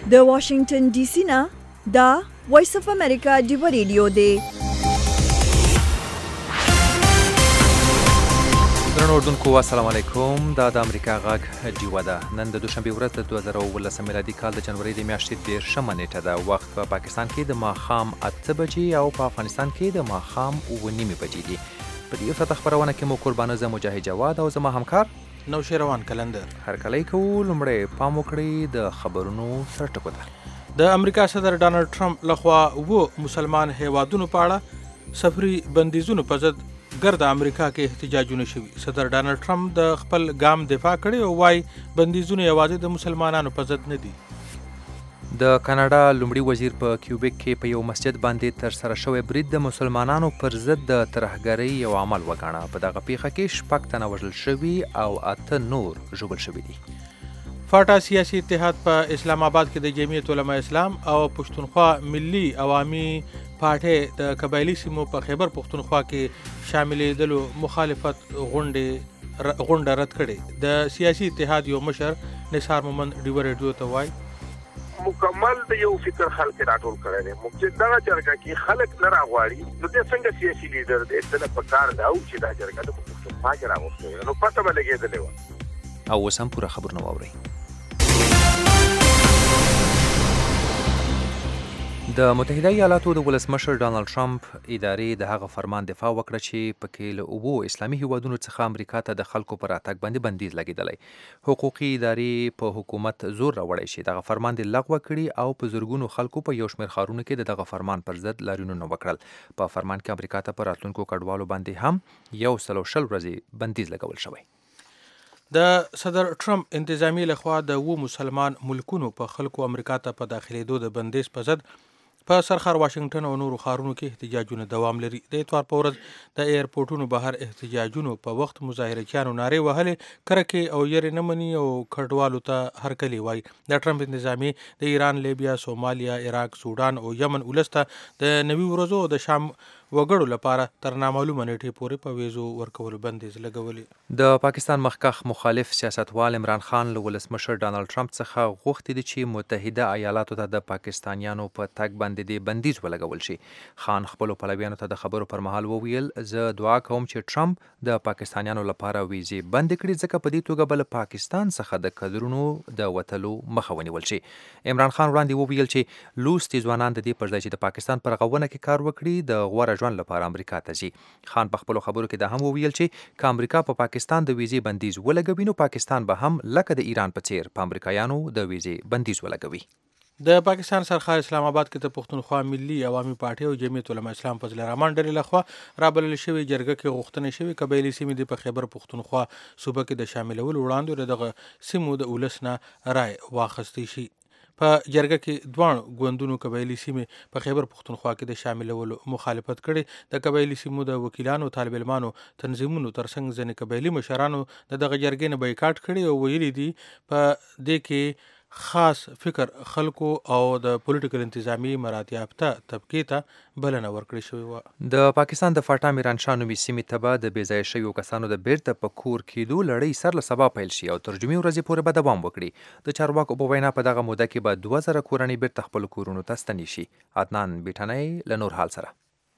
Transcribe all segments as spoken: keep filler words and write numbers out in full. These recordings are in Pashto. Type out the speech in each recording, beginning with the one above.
د واشنگټن ډي سي نه دا وایس اف امریکا ډیو ریډیو دی. درنو اردوونکو السلام علیکم. دا د امریکا غږ ډیوه ده. نن د دوشنبې ورځ د دوه زره اوولس میلادي کال د جنوري د میاشتې دېرشمه نیټه ده. وخت په پاکستان کې د ماښام اته بجې او په افغانستان کې د ماښام اوه نیمې بجې دي. په دې یو ساعته خپرونه کې مو قربانه زه مجاهد جواد او زما همکار نوشیروان کلندر هرکلی کوو. لومړی پام وکړئ د خبرونو سرټکو ته. د امریکا صدر ډانلډ ټرمپ لخوا اووه مسلمان هیوادونو په اړه سفري بندیزونو په ضد ګرد امریکا کې احتجاجونه شوي. صدر ډانلډ ټرمپ د خپل ګام دفاع کړي او وايي بندیزونه یوازې د مسلمانانو په ضد نه دي. د کاناډا لومړي وزیر په کیوبیک کې په یو مسجد باندې تر سره شوی برید د مسلمانانو پر ضد د ترهګرۍ یو عمل وګاڼه. په دغه پیښه کې شپږ تنه وژل شوي او اته نور ژوبل شوي دي. فاټا سیاسي اتحاد په اسلام آباد کې د جمعیت علماء اسلام او پښتونخوا ملي عوامي پارټۍ د قبایلي سیمو په خیبر پښتونخوا کې شاملېدلو مخالفت غونډې غونډه رد کړې. د سیاسي اتحاد یو مشر نثار مومند ډیو ریډیو ته وایي مکمل د یو فکر خلک راټول کړی دی. چې دا جرګه کې خلک نه راغواړي نو د څنګه سیاسي لیډر دی د په کار دا او چې دا جرګه د پښتونخوا کې راوستي نو پته به لګېدلې وه. او اوس هم پوره خبرونه واورئ. د متحده ایالاتو د ولسمشر ډانلډ ټرمپ ادارې د هغه فرمان دفاع وکړه چې پکې له اووه اسلامي هیوادونو څخه امریکا ته د خلکو پر راتګ باندې بندیز لګېدلی. حقوقي ادارې په حکومت زور راوړی شي دغه فرمان د لغوه کړي او په زرګونو خلکو په یو شمېر ښارونو کې د دغه فرمان پر ضد لاریونونه وکړل. په فرمان کې امریکا ته په راتلونکو کډوالو باندې هم یو سل او شل ورځې بندیز لګول شوی. د صدر ټرمپ انتظامی لخوا د اووه مسلمان ملکونو په خلکو امریکا ته په داخلېدو د بندیز په ضد په سرخر واشنگټن او نورو ښارونو کې احتجاجونه دوام لري. د اتوار په ورځ د ایرپورټونو بهر احتجاجونو په وخت مظاهرچیانو نارې وهلې کرکې او یېرې نه مني او کډوالو ته هرکلی وایي. د ټرمپ انتظامی د ایران، لیبیا، سومالیا، عراق، سودان او یمن ولس ته د نوي ورځو د شام وګړو لپاره تر نامعلومه نیټې پورې په ویزو ورکولو بندیز لګولي. د پاکستان مخکښ مخالف سیاستوال عمران خان له ولسمشر ډانلډ ټرمپ څخه غوښتي دي چې متحده ایالاتو ته د پاکستانیانو په تګ باندې د بندیز ولګول شي. خان خپلو پلویانو ته د خبرو پر مهال وویل زه دعا کوم چې ټرمپ د پاکستانیانو لپاره ویزې بندې کړي ځکه په دې توګه به له پاکستان څخه د کډرونو د وتلو مخه ونیول شي. عمران خان وړاندې وویل چې لوستي ځوانان د دې پر ځای چې د پاکستان پر رغونه کې کار وکړي د غوره ژوند لپاره امریکا ته ځي. خان په خپلو خبرو کې دا هم وویل چې که امریکا په پاکستان د ویزې بندیز ولګوي نو پاکستان به هم لکه د ایران په څیر په امریکایانو د ویزې بندیز ولګوي. د پاکستان سرخار اسلام آباد کې د پښتونخوا ملي عوامي پارټۍ او جمعیت علماء اسلام فضل الرحمن ډلې لخوا رابلل شوې جرګه کې غوښتنې شوې قبایلي سیمې د په خیبر پښتونخوا صوبه کې د شاملولو وړاندې دغه سیمو د ولس نه رای واخیستی شي. په جرګه کې دواړو ګوندونو قبایلي سیمې په خیبر پښتونخوا کې د شاملولو مخالفت کړي. د قبایلي سیمو د وکیلانو، طالب علمانو، تنظیمونو ترڅنګ ځینې قبایلي مشرانو د دغه جرګې نه بایکاټ کړي او ویلي دي په دې کې خاص فکر خلکو او د پولیټیکل انتظامی مراتب یافته طبقې ته بلنه ورکړې شوې وه. د پاکستان د فاټا میرانشاه نومي سیمې ته به د بې ځایه شویو کسانو د بیرته په کور کېدو لړۍ سر له سبا پیل شي او تر جمعې ورځې پورې به دوام وکړي. د چارواکو په وینا په دغه موده کې به دوه زره کورنۍ بیرته خپلو کورونو ته ستنې شي. عدنان بیټنۍ له نور حال سره.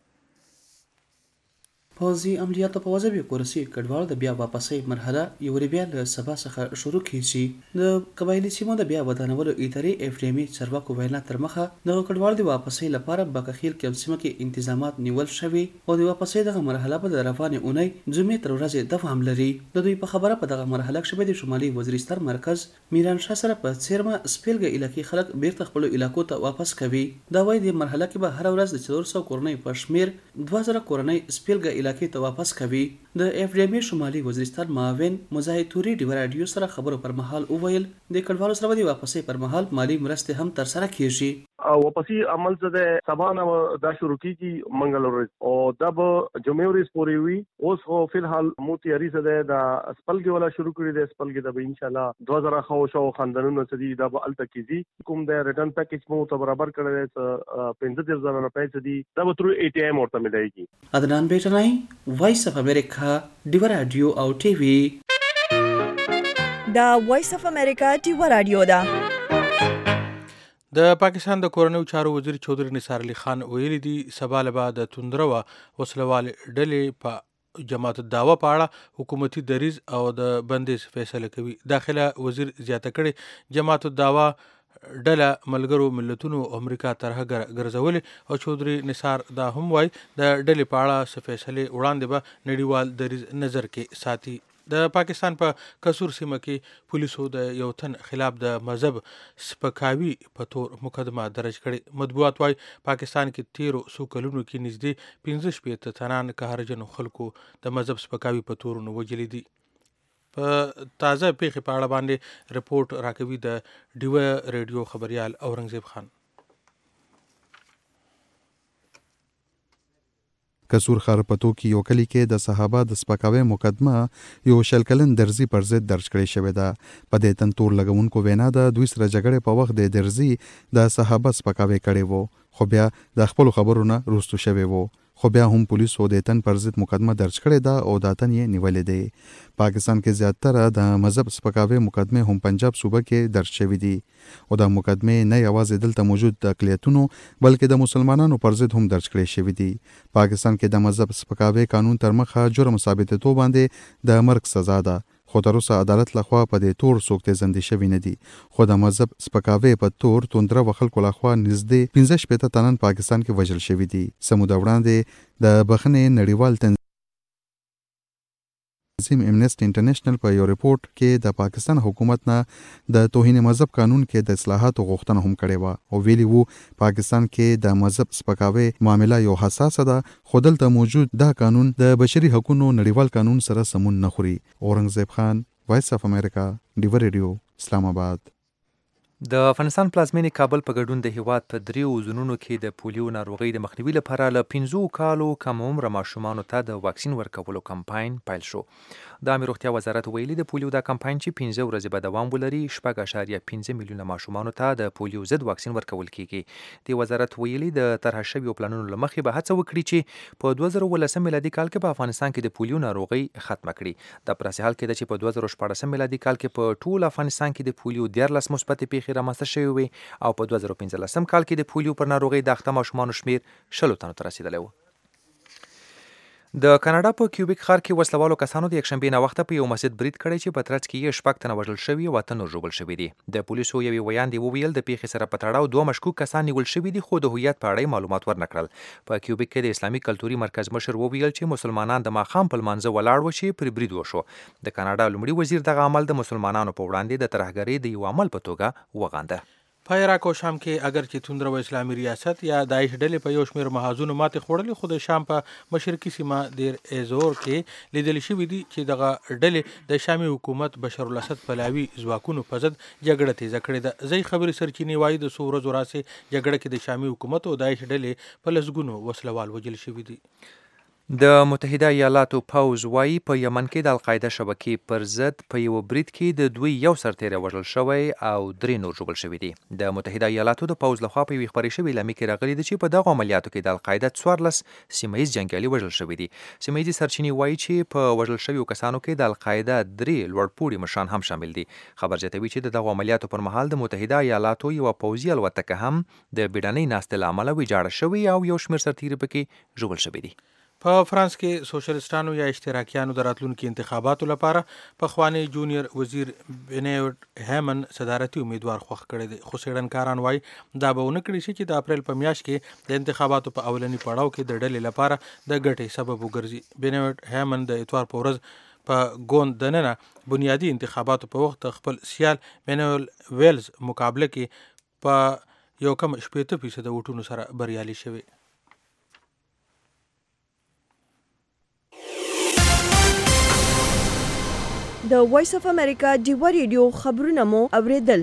پوځي عملیاتو په وجه به کورسي کډوالو د بیا واپسۍ مرحله یو بیا له سبا څخه شروع کیږي. د قبایلي سیمو د بیا ودانولو ادارې اف ډي ام چارواکو وینا تر مخه د کډوالو د واپسۍ لپاره بکخیل کې سیمه کې انتظامات نیول شوي او د واپسۍ دغه مرحله په روانه اونۍ جمعې تر ورځې دوام لري. د دوی په خبره په دغه مرحله کې شوی د شمالي وزیرستان مرکز میرانشاه سره په څیرمه سپیلګه علاقې خلک بیرته خپل علاقو ته واپس کوي. دا وایي د مرحله کې به هر ورځ د څلور سوه کورنۍ په شمیر دوه زره کورنۍ سپیلګه علاقې ته واپس کوي. د اف ډي ام شمالي وزیرستان معاون مجاهد توري ډیو رادیو سره خبرو پر مهال وویل د کډوالو سره د واپسۍ پر مهال مالی مرستې هم تر سره کیږي. واپسی عمل څه ده سبا نه دا شروع کیږي منګل ورځ او دا به جمعې ورځ پورې وي. اوس خو فلحال مو تیاری څه ده دا سپلګي ولا شروع کړی دی. سپلګي د به ان شاء الله دوه زره خو شو خاندانونو څه دي دا به الته کیږي. کوم د ریټرن پیکیج مو ته برابر کړی دی پنځه زره نه پیسې دي دا به تر اي ټي ایم ورته ملایږي. عدنان بیٹنای وایس اف امریکا ډیو رادیو او ټي وي. دا وایس اف امریکا ډیو رادیو دا د پاکستان د کورنیو چارو وزیر چودھری نثار علي خان ویلي دي سبا له بعد توندره وسلوال ډلې په جماعت الدعوه په اړه حکومتي دریځ او د بندیز فیصله کوي. داخله وزیر زیاته کړي جماعت الدعوه ډله ملګرو ملتونو امریکا طرحه ګرځولې او چودھری نثار دا هم وایي د ډلې په اړه څه فیصلې وړاندې به نړیوال دریځ نظر کې ساتي. د پاکستان په پا کسور سیمه کې پولیسو د یو تن خلاف د مذهب سپکاوي په تور مقدمه درج کړي. مطبوعات وايي پاکستان کې تیرو څو کلونو کې نږدې پنځه شپېته تنان قهرجنو خلکو د مذهب سپکاوي په تورونو وجلي دي. په تازه پیښې په اړه باندې رپورټ راکوي د ډیوه ریډیو خبريال اورنګزیب خان. کسور ښار په تو کې یو کلی کې د صحابه د سپکاوي مقدمه یو شل کلن درزي پر ضد درج کړی شوې ده. په دې تن تور لګونکو وینا ده دوی سره جګړې په وخت د درزي د صحابه سپکاوي کړی وو خو بیا د خپل خبرونه روستو شوی وو خو بیا هم پولیسو د تن پر ضد مقدمه درج کړې ده او د تن یې نیولې ده. پاکستان کې زیاتره د مذهب سپکاوي مقدمه هم پنجاب صوبه کې درج شوې دي او د مقدمه نه یوازې دلته موجود د اقلیتونو بلکې د مسلمانانو پر ضد هم درج کړې شوې دي. پاکستان کې د مذهب سپکاوي قانون تر مخه جرم ثابتېدو باندې د مرګ سزا ده خو تر اوسه عدالت لخوا په دې تور څوک تیزندې شوي نه دي. خو د مذهب سپکاوي په تور توندره و خلکو لخوا نږدې پنځه شپېته تنان پاکستان کې وژل شوي دي. سموده وړاندې د بخښنې نړیوال تنظیم امنیسټي انټرنیشنل په یو ریپورت کې د پاکستان حکومت نه د توهین مذهب قانون کې د اصلاحاتو غوښتنه هم کړې وه او ویلي وو پاکستان کې د مذهب سپکاوي معامله یو حساسه ده خو دلته موجود دا قانون د بشري حقوقو نړیوال قانون سره سمون نه خوري. اورنګزیب خان، وایس اف امریکا، ډیوه ریډیو، اسلام آباد. د افغانستان پلازمینې کابل په ګډون د هیواد په دریو زونونو کې د پولیو ناروغۍ د مخنیوي لپاره له پنځو کالو کم عمره ماشومانو ته د واکسین ورکولو کمپاین پیل شو. د عامه روغتیا وزارت ویلي د پولیو دا کمپاین چې پنځه ورځې به دوام ولري شپږ اعشاریه پنځه میلیونه ماشومانو ته د پولیو ضد واکسین ورکول کیږي. د وزارت ویلي د طرح شویو پلانونو له مخې به هڅه وکړي چې په دوه زره اوولسم میلادي کال کې په افغانستان کې د پولیو ناروغۍ ختمه کړي. د پراسې حال کې ده چې په دوه زره شپاړسم میلادي کال کې په ټول افغانستان کې د پولیو دیارلس مثبتې پیښې رامنځته شوې وي او په دوه زره پنځلسم کال کې د پولیو پر ناروغۍ د اخته ماشومانو شمیر شلو تنو ته رسیدلی و. د کاناډا په کیوبیک ښار کې وسلوالو کسانو د یکشنبې ناوخته په یو مسجد برید کړی چې په ترڅ کې یې شپږ تنه وژل شوي او اته نور ژوبل شوي دي. د پولیسو یوې ویاندې وویل د پیښې سره په تړاو دوه مشکوک کسان نیول شوي دي خو د هویت په اړه معلومات ورنه کړل. په کیوبیک کې د اسلامي کلتوري مرکز مشر وویل چې مسلمانان د ماښام په لمانځه ولاړ و چې پر برید وشو. د کاناډا لومړي وزیر دغه عمل د مسلمانانو په وړاندې د ترهګرۍ د یو عمل په توګه وغانده. په عراق او شام کې اگر چې توندره و اسلامي ریاست یا داعش ډلې په یو شمېر محاذونو ماتې خوړلې خو د شام په مشرقي سیمه دیر ایزور کې لیدل شوي دي چې دغه ډلې د شامي حکومت بشار الاسد پلاوي ځواکونو په ضد جګړه تیزه کړې ده. ځای خبري سرچینې وایي د څو ورځو راهیسې جګړه کې د شامي حکومت او داعش ډلې په لسګونو وسلوال وژل شوي دي. د متحده ایالاتو پوځ وایي په یمن کې د القاعده شبکې پر ضد په یو برید کې د دوی یو سرتیری وژل شوی او درې نور ژوبل شوي دي. د متحده ایالاتو د پوځ لخوا په یوې خپرې شوې اعلامیه کې راغلي دي چې په دغو عملیاتو کې د القاعده څوارلس سیمه ییز جنګیالي وژل شوي دي. سیمه ییزې سرچینې وایي چې په وژل شویو کسانو کې د القاعده درې لوړپوړي مشران هم شامل دي. خبر زیاتوي چې د دغو عملیاتو پر مهال د متحده ایالاتو یوه پوځي الوتکه هم د بیړنۍ ناستې له امله ویجاړه شوې او یو شمېر سرتیري پکې ژوبل شوي دي. په فرانس کې سوشلیستانو یا اشتراکیانو د راتلونکي انتخاباتو لپاره پخوانی جونیئر وزیر بینیوډ هیمن صدارتي امیدوار خوښ کړی دی خو څېړنکاران وایي دا به ونه کړي شي چې د اپریل په میاشت کې د انتخاباتو په اولني پړاو کې د ډلې لپاره د ګټې سبب وګرځي. بینیوډ هیمن د اتوار په ورځ په ګوند دننه بنیادي انتخاباتو په وخت خپل سیال مینویل ویلز مقابله کې په یو کم شپېته فیصده ووټونو سره بریالي شوی. د وایس اف امریکا ډیوه ریډیو خبرونه مو اوریدل.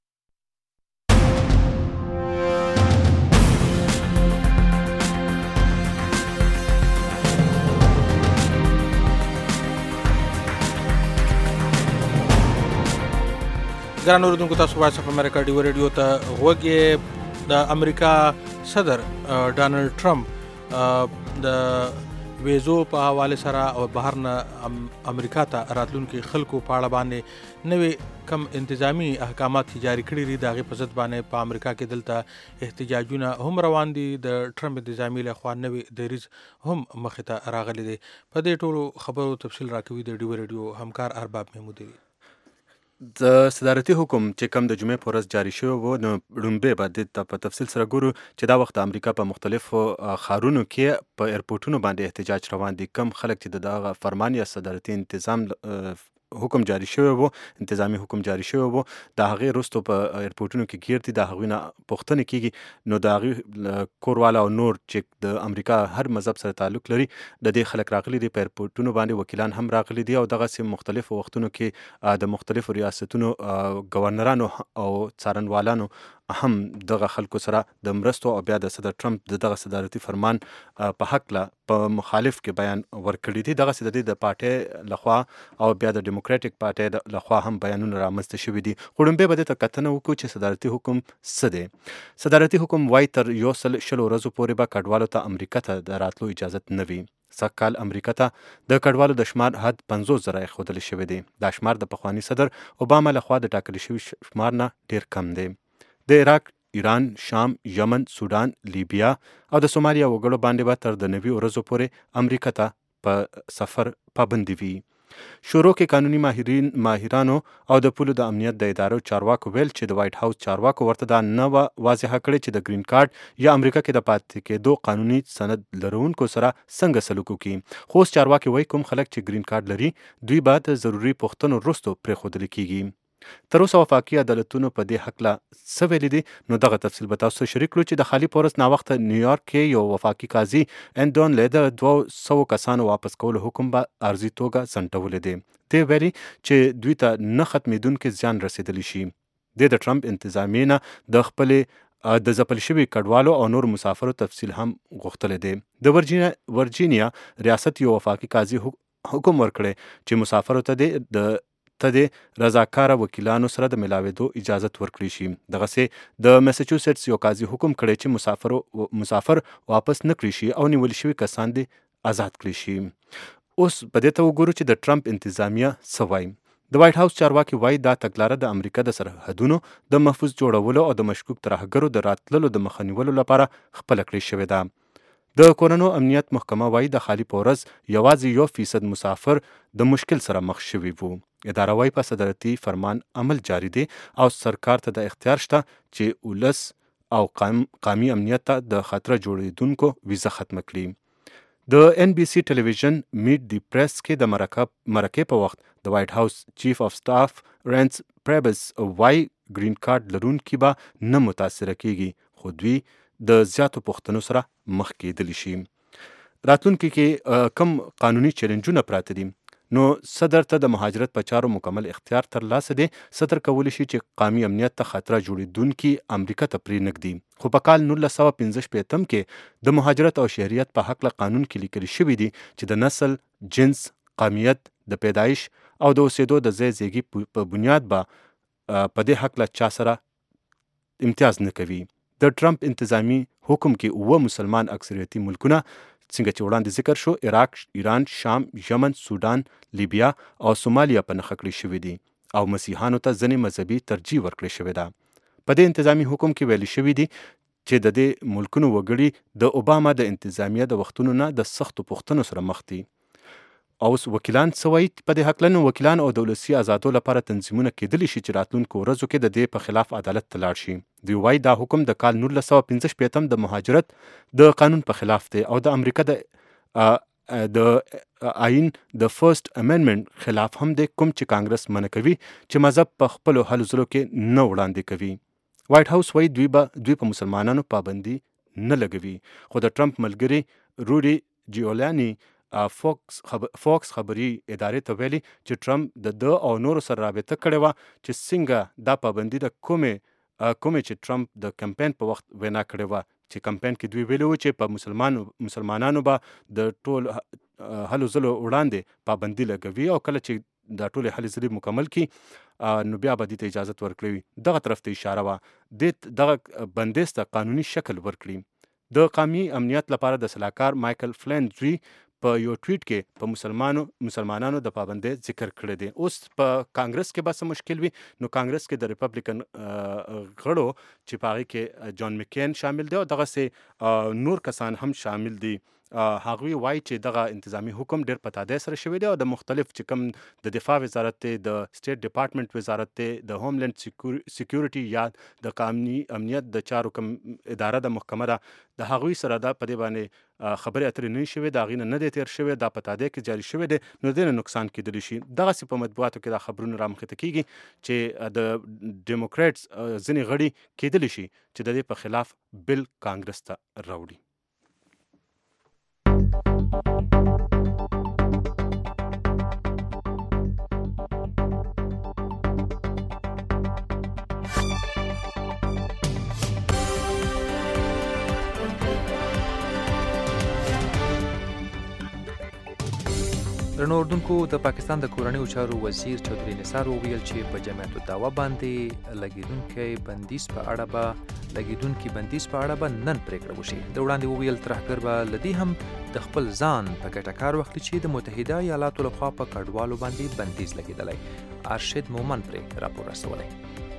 ګران اوریدونکو تاسو وایس اف امریکا ډیوه ریډیو ته غوږ یې. د امریکا صدر ډانلډ ټرمپ د ویزو په حواله سره او بهر نه امریکا ته راتلونکي خلکو په اړه باندې نوې کم انتظامی احکامات جاری کړي دي. د هغې په ضد باندې په امریکا کې دلته احتجاجونه هم روان دي. د ټرمپ انتظامی لخوا نوې دریځ هم مخې ته راغلی دی. په دې ټولو خبرو تفصیل راکوي د ډیو ریډیو همکار ارباب محمودي. د صدارتي حکم چې کم د جمعې په ورځ جاری شوی و، نو لومړی به دې ته په تفصیل سره ګورو چې دا وخت د امریکا په مختلفو ښارونو کې په ایرپورټونو باندې احتجاج روان دي. کم خلک چې د دغه فرمان یا صدارتي انتظام حکم جاری شوی وو، انتظامی حکم جاری شوی وو، د هغې وروسته په ایرپورټونو کې ګیر دي، د هغوی نه پوښتنې کېږي. نو د هغوی کوروالا او نور چې د امریکا هر مذهب سره تعلق لري، د دې خلک راغلي دي. په ایرپورټونو باندې وکیلان هم راغلي دي او دغسې مختلفو وختونو کې د مختلفو ریاستونو ګورنرانو او څارنوالانو هم دغه خلکو سره د مرستو او بیا د صدر ټرمپ د دغه صدارتي فرمان په هکله په مخالف کې بیان ورکړي دي. دغسې د دې د پارټۍ لخوا او بیا د ډیموکراټیک پارټۍ لخوا هم بیانونه رامنځته شوي دي. خو لومبۍ به دې ته کتنه وکړو چې صدارتي حکم څه دی. صدارتي حکم وایي تر یو سل شلو ورځو پورې به کډوالو ته امریکا ته د راتلو اجازت نه وي. سږ کال امریکا ته د کډوالو د شمار حد پنځوس زره ایښودل شوی دی. دا شمار د پخواني صدر اوباما لخوا د ټاکل شوي شمار نه ډیر کم دی. د عراق، ایران، شام، یمن، سودان، لیبیا او د سومالیا وګړو باندې به تر د نوي ورځو پورې امریکا ته په سفر پابندي وي. شروع کې قانوني ماهرین ماهرانو او د پولو د امنیت د ادارو چارواکو ویل چې د وایټ هاوس چارواکو ورته دا نه وه واضحه کړې چې د ګرین کارت یا امریکا کې د پاتې کېدو قانوني سند لرونکو سره څنګه سلوک وکړي. خو اوس چارواکي وایي کوم خلک چې ګرین کارت لري دوی به د ضروري پوښتنو وروسته پرېښودل کېږي. تر اوسه وفاقي عدالتونو په دې هکله څه ویلي دي؟ نو دغه تفصیل به تاسو شریک کړو چې د خالي پورس ناوخته نیویارک کې یو وفاقي قاضي اندون له د دوه سوو کسانو واپس کولو حکم به عرضي توګه ځنډولی دی. دی ویلي چې دوی ته نه ختمېدونکي زیان رسېدلی شي. دی د ټرمپ انتظامیې نه د خپلې د ځپل شوي کډوالو او نور مسافرو تفصیل هم غوښتلی دی. د ورجینیا ورجینیا ریاست یو وفاقي قاضي حکم ورکړی چې مسافرو ته د ته د رضاکاره وکیلانو سره د ملاوېدو اجازت ورکړی شي. دغسې د میساچوسیټس یو قاضي حکم کړی چې مسافر مسافر واپس نه کړی شي او نیول شوي کسان دې آزاد کړی شي. اوس په دې ته وګورو چې د ټرمپ انتظامیه څه وایي. د وایټ هاوس چارواکي وایي دا تګلاره د امریکا د سرحدونو د محفوظ جوړولو او د مشکوک ترهګرو د راتللو د مخه نیولو لپاره خپله کړې شوې ده. د کورونو امنیت محکمه وایي د خالي په ورځ یوازې یو فیصد مسافر د مشکل سره مخ شوي وو. اداره وایي په صدارتي فرمان عمل جاری دی او سرکار ته د اختیار شته چې ولس او قام قامي امنیت ته د خطر جوړېدونکو ویزه ختمه کړي. د ان بي سي ټلویزیون میټ دی پریس کې د مرکې په وخت د وایټ هاوس چیف اف سټاف رینس پریبس وایي ګرین کارت لرونکي به نه متاثره کیږي، خو دوی د زیاتو پوښتنو سره مخ کېدلی شي. راتلونکي کې کم قانوني چیلنجونه پراته دي. نو صدر ته د مهاجرت په چارو مکمل اختیار ترلاسه دی. صدر کولی شي چې قامي امنیت ته خطره جوړېدونکي امریکا ته پرېنږدي. خو په کال نولس سوه پنځه شپېتم کې د مهاجرت او شهریت په هکله قانون کې لیکل شوي دي چې د نسل، جنس، قامیت، د پیدایش او د اوسېدو د ځای زیږي په بنیاد به په دې هکله چا سره امتیاز نه کوي. د ټرمپ انتظامی حکم کې اووه مسلمان اکثریتي ملکونه څنګه چې وړاندې ذکر شو، عراق، ایران، شام، یمن، سودان، لیبیا او سومالیا په نښه کړي شوي دي او مسیحانو ته ځینې مذهبي ترجیح ورکړې شوې ده. په دې انتظامی حکم کې ویلي شوي دي چې د دې ملکونو وګړي د اوباما د انتظامیه د وختونو نه د سختو پوښتنو سره مخ دي. اوس وکیلان څه وایي په دې هکله؟ نو وکیلان او د ولسي ازادو لپاره تنظیمونه کېدلی شي چې راتلونکو ورځو کې د دې په خلاف عدالت ته لاړ شي. دوی وایي دا حکم د کال نولس سوه پنځه شپېتم د مهاجرت د قانون په خلاف دی او د امریکا د د آئین د فرست امندمنت خلاف هم دی، کوم چې کانګرس منع کوي چې مذهب په خپلو هلو ځلو کې نه وړاندې کوي. وایټ هاوس وایي دوی به دوی په مسلمانانو پابندي نه لګوي. خو د ټرمپ ملګري روډي جیولانی فوکس خبر فوکس خبري ادارې ته ویلي چې ټرمپ د ده او نورو سره رابطه کړې وه چې څنګه دا پابندي د کومې کومې چې ټرمپ د کمپین په وخت وینا کړې وه چې کمپین کې دوی ویلي وو چې په مسلمانو مسلمانانو به د ټول هلو ځلو وړاندې پابندي لګوي او کله چې دا ټولې هلې ځلې مکمل کړي نو بیا به دې ته اجازت ورکړي وي. دغه طرف ته اشاره وه. دې دغه بندیز ته قانوني شکل ورکړي. د قومي امنیت لپاره د سلاکار مایکل فلین زوی په یو ټویټ کې په مسلمانانو مسلمانانو د پابندۍ ذکر کړی دی. اوس په کانګرس کې به څه مشکل وي؟ نو کانګرس کې د ریپبلیکن غړو چې په هغې کې جان مکین شامل دی او دغسې نور کسان هم شامل دي، هغوی وایي چې دغه انتظامی حکم ډېر په تادیه سره شوی دی او د مختلف چې کوم د دفاع وزارت دی، د سټیټ ډپارټمنټ وزارت دی، د هوم لینډ سیکیورټي یا د قانوني امنیت د چارو کوم اداره د محکمه ده، د هغوی سره دا په دې باندې خبرې اترې نه شوې، د هغې نه نه دی تېر شوی، دا په تادیه کې جاري شوی دی، نو دې نه نقصان کېدلی شي. دغسې په مطبوعاتو کې دا خبرونه رامخته کېږي چې د ډیموکریټس ځینې غړي کېدلی شي چې د دې په خلاف بل کانګرس ته راوړي. درنو اردوونکو، د پاکستان د کورنیو چارو وزیر چودھری نثار وویل چې په جمعیت الدعوه باندې لګیدونکي بندیز په اړه به لګیدونکي بندیز په اړه به نن پریکړه وشي. د وړاندې وویل ترهګر به له دې هم د خپل ځان په ګټه کار واخلي چې د متحده ایالاتو لخوا په کډوالو باندې بندیز لګېدلی. ارشد مومن پرې راپور رسولی.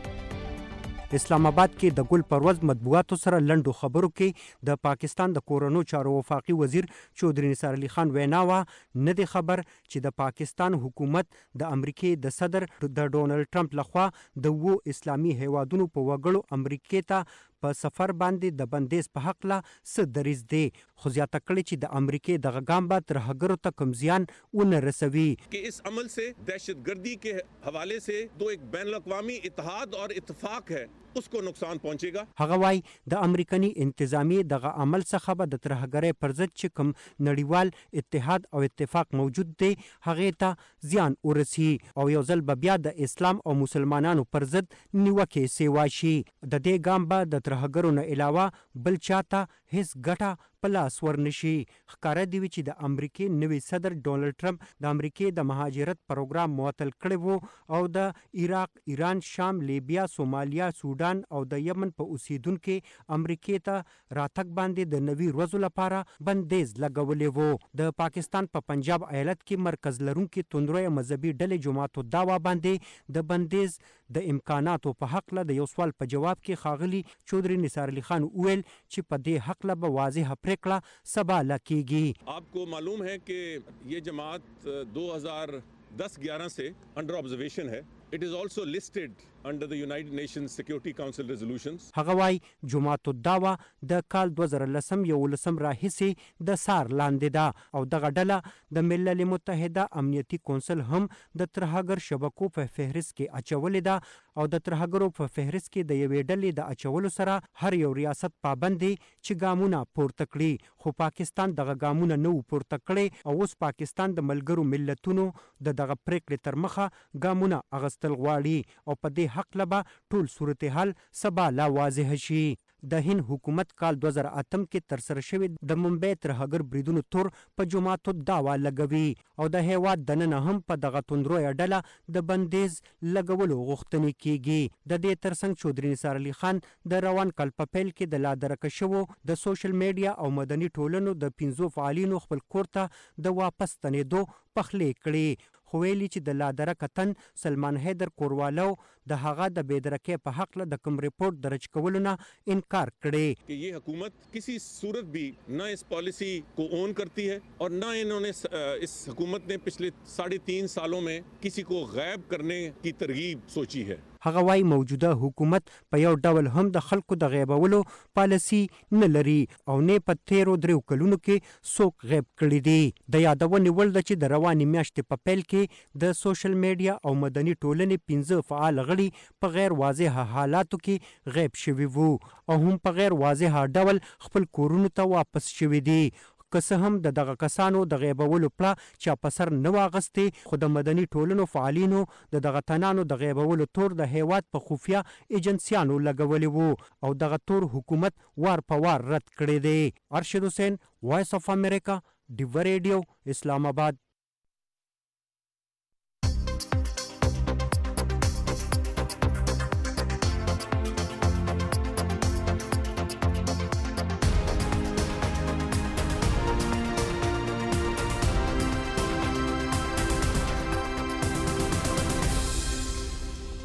اسلام آباد کې د ګل پروز مطبوعاتو سره لنډو خبرو کې د پاکستان د کورونو چارو وفاقي وزیر چودھری نثار علي خان ویناوه نه دی خبر چې د پاکستان حکومت د امریکې د صدر د ډونلډ ټرمپ لخوا د وو اسلامي هیوادونو په وګړو امریکې ته په سفر باندې د بندیز په حق لا څه دریځ دی، خو زیاته کړې چې د امریکې دغه ګام به ترهګرو ته کوم زیان ونه رسوي. कि इस अमल से दहशतगर्दी के हवाले से जो एक बैन अल-अक़वामी इत्तेहाद और इत्तेफाक है उसको नुकसान पहुंचेगा. هغه وايي د امریکایي انتظامی دغه عمل څخه به د ترهګرۍ پر ضد چې کوم نړیوال اتحاد او اتفاق موجود دی هغې ته زیان ورسي او یو ځل به بیا د اسلام او مسلمانانو پر ضد نیوکې سیوا شي. د دې ګام به د ترهګرو نه علاوه بل چاته هیڅ ګټه په لاس ورنشي. ښکاره دی چې د امریکې نوي صدر ډونلډ ټرمپ د امریکې د مهاجرت پروګرام معطل کړی وو او د عراق، ایران، شام، لیبیا، سومالیا، سودان او د یمن په اوسیدونکو امریکې ته راتګ باندې د نوي ورځو لپاره بندیز لګولی وو. د پاکستان په پا پنجاب ایالت کې مرکز لرونکي توندرویه مذهبي ډلې جماعت الدعوه باندې د بندیز د امکاناتو په حق له د یو سوال په جواب کې ښاغلي چودھری نثار علي خان وویل چې په دې حق له به واضحه پریکړه سبا لکېږي. आपको मालूम है कि ये जमात दो हज़ार दस ग्यारह से अंडर ऑब्जर्वेशन है. It is also listed under the United Nations Security Council resolutions. هغه وايي جماعت الدعوه د کال دوه زره لسم یولسم راهیسې د سار لاندې ده او دغه ډله د ملل متحده امنیتي کونسل هم د ترهګر شبکو په فهرست کې اچولې ده او د ترهګرو په فهرست کې د یوې ډلې د اچولو سره هر یو ریاست پابندي چې ګامونه پورته کړي، خو پاکستان دغه ګامونه نه و پورته کړي او اوس پاکستان د ملګرو ملتونو د دغه پریکړې تر مخه ګامونه اغستل غواړي او په دې حق لبا ټول صورتحال سبا لا واضح شي. د هند حکومت کال دوه زره اتم کې تر سره شوی د ممبئی ترهګر بریدونو تور په جماعت الدعوه لګوي او د هیواد دننه هم په دغه توندرویه ډله د بندیز لګولو غوښتنې کیږي. د دې ترڅنګ چودھری نثار علي خان د روان کال په پیل کې د لا درکه شوو د سوشل میډیا او مدني ټولنو د پنځو فعالینو خپل کور ته د واپس ستنېدو پخلې کړي، خو ویلي چې د لادره کتن سلمان حیدر کوروالو د هغه د بېدرکۍ په حق له د کوم رپورټ درج کولو نه انکار کړي कि ये हुकूमत किसी सूरत भी न इस पॉलिसी को ओन करती है और न इन्होंने इस हुकूमत ने पिछले साढ़े तीन सालों में किसी को गायब करने की तरगीब सोची है. هغه وايي موجوده حکومت په یو ډول هم د خلکو د غیبولو پالیسي نه لري او نه په تیرو دریو کلونو کې څوک غیب کړي دي. د یادونې وړ ده چې د روانې میاشتې په پیل کې د سوشل میډیا او مدني ټولنې پنځه فعال غړي په غیر واضح حالاتو کې غیب شوي وو او هم په غیر واضح ډول خپل کورونو ته واپس شوي دي. که څه هم د دغه کسانو د غیبولو پړه چا په سر نه واغستې، خو د مدني ټولنو فعالینو د دغه تنانو د غیبولو تور د هیواد په خفیه ایجنسیانو لګولی وو او دغه تور حکومت وار په وار رد کړی دی. ارشد حسین، وایس اف امریکا، ډیو ریډیو، اسلام آباد.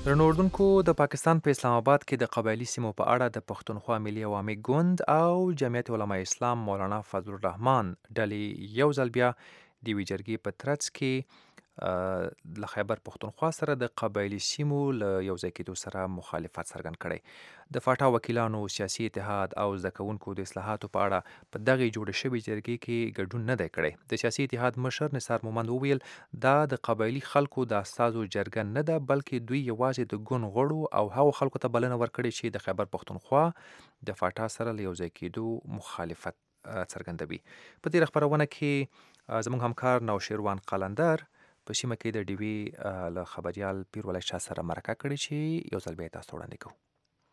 درنو اردوونکو د پاکستان په اسلام آباد کې د قبایلی سیمو په اړه د پښتونخوا ملي عوامي ګوند او جمعیت علماء اسلام مولانا فضل الرحمن ډلې یو ځل بیا د یوې جرګې په ترڅ کې له خیبر پښتونخوا سره د قبایلی سیمو له یو ځای کېدو سره مخالفت څرګند کړی. د فاټا وکیلانو، سیاسي اتحاد او زده کوونکو د اصلاحاتو په اړه په دغې جوړې شوې جرګې کې ګډون نه دی کړی. د سیاسي اتحاد مشر نثار مومند وویل دا د قبایلي خلکو د استازو جرګه نه ده، بلکې دوی یوازې د ګوند غړو او هغو خلکو ته بلنه ورکړې چې د خیبر پښتونخوا د فاټا سره له یو ځای کېدو مخالفت څرګندوي. په تېره خپرونه کې زموږ همکار نوشیروان قلندر په سیمه کې د ډیوي له خبریال پیر ولی شاه سره مرکه کړې چې یو ځل بیا تاسو ته وړاندې کوو.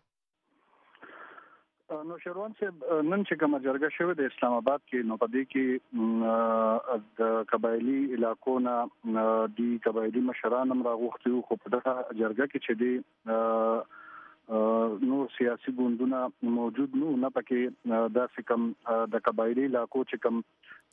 نو شروان صاحب نن چې کومه جرګه شوې د اسلام آباد کې، نو په دې کې د قبایلی علاقو نه د قبایلی مشران هم راغوښتي وو، خو په دغه جرګه کې چې دی نو سیاسي ګوندونه موجود نو نه پکې داسې کوم د قبایلی علاقو چې کوم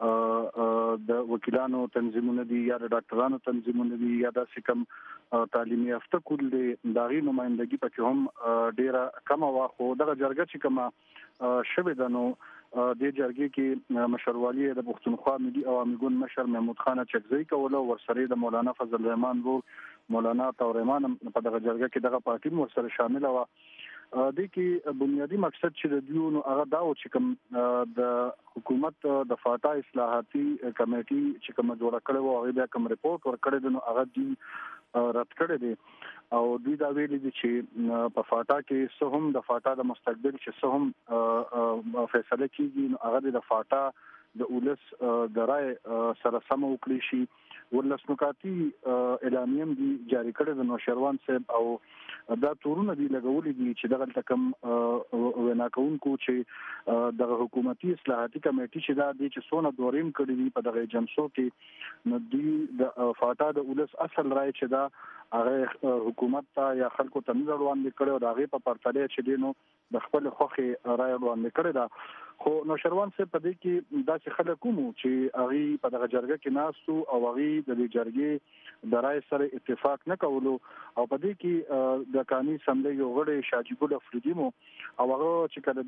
د وکیلانو تنظیمونه دي یا د ډاکټرانو تنظیمونه دي یا داسې کوم تعلیمي یافته کول دي، داغي نمائندګي پکې هم ډیره کم وا. خو دغه جرګه چې کومه شوې ده نو د جرګې کې مشروالی د پښتونخوا ملي عوامي ګوند مشر محمود خان چکزی کوله، ورسره د مولانا فضل الرحمن ورور مولانا طورمان په دغه جرګه کې دغه پارټي ورسره شامل و. د کې بنیادی مقصد چې د دیو نو هغه دا و چې کوم د حکومت د فاټا اصلاحاتي کمیټي چې کوم جوړ کړو او هغه بیا کوم ریپورت ورکړی دی نو هغه دی رد کړی دی او دوی دا ویلي دي چې په فاټا کې څه هم د فاټا د مستقبل چې څه هم فیصله کیږي نو هغه د فاټا د اولس د رائے سره سم وکړي شي. ولس نکاتی اعلامیه دی جاری کړی د نوشروان صاحب او دا تورونه دی لګولې دي چې دغه تکم وینا کوونکو چې د حکومتي اصلاحاتي کمیټي چې دا د چې سونه دوریم کړی دي په دغه جمسو کې نو دی د فاټا د اولس اصل رائے چې دا هغه حکومت ته یا خلکو ته نه روان کړي او هغه په پرتله چې دینو د خپل خوخي رائے روان کړي دا. خو نوشروان صاحب په دې کې داسې خلک کوم چې هغه په دغه جرګه کې ناستو او هغه د دې جرګې د رائے سره اتفاق نه کولو او په دې کې د قانوني اسمبلی یو غړی شاجب الافریدی مو او هغه چې کله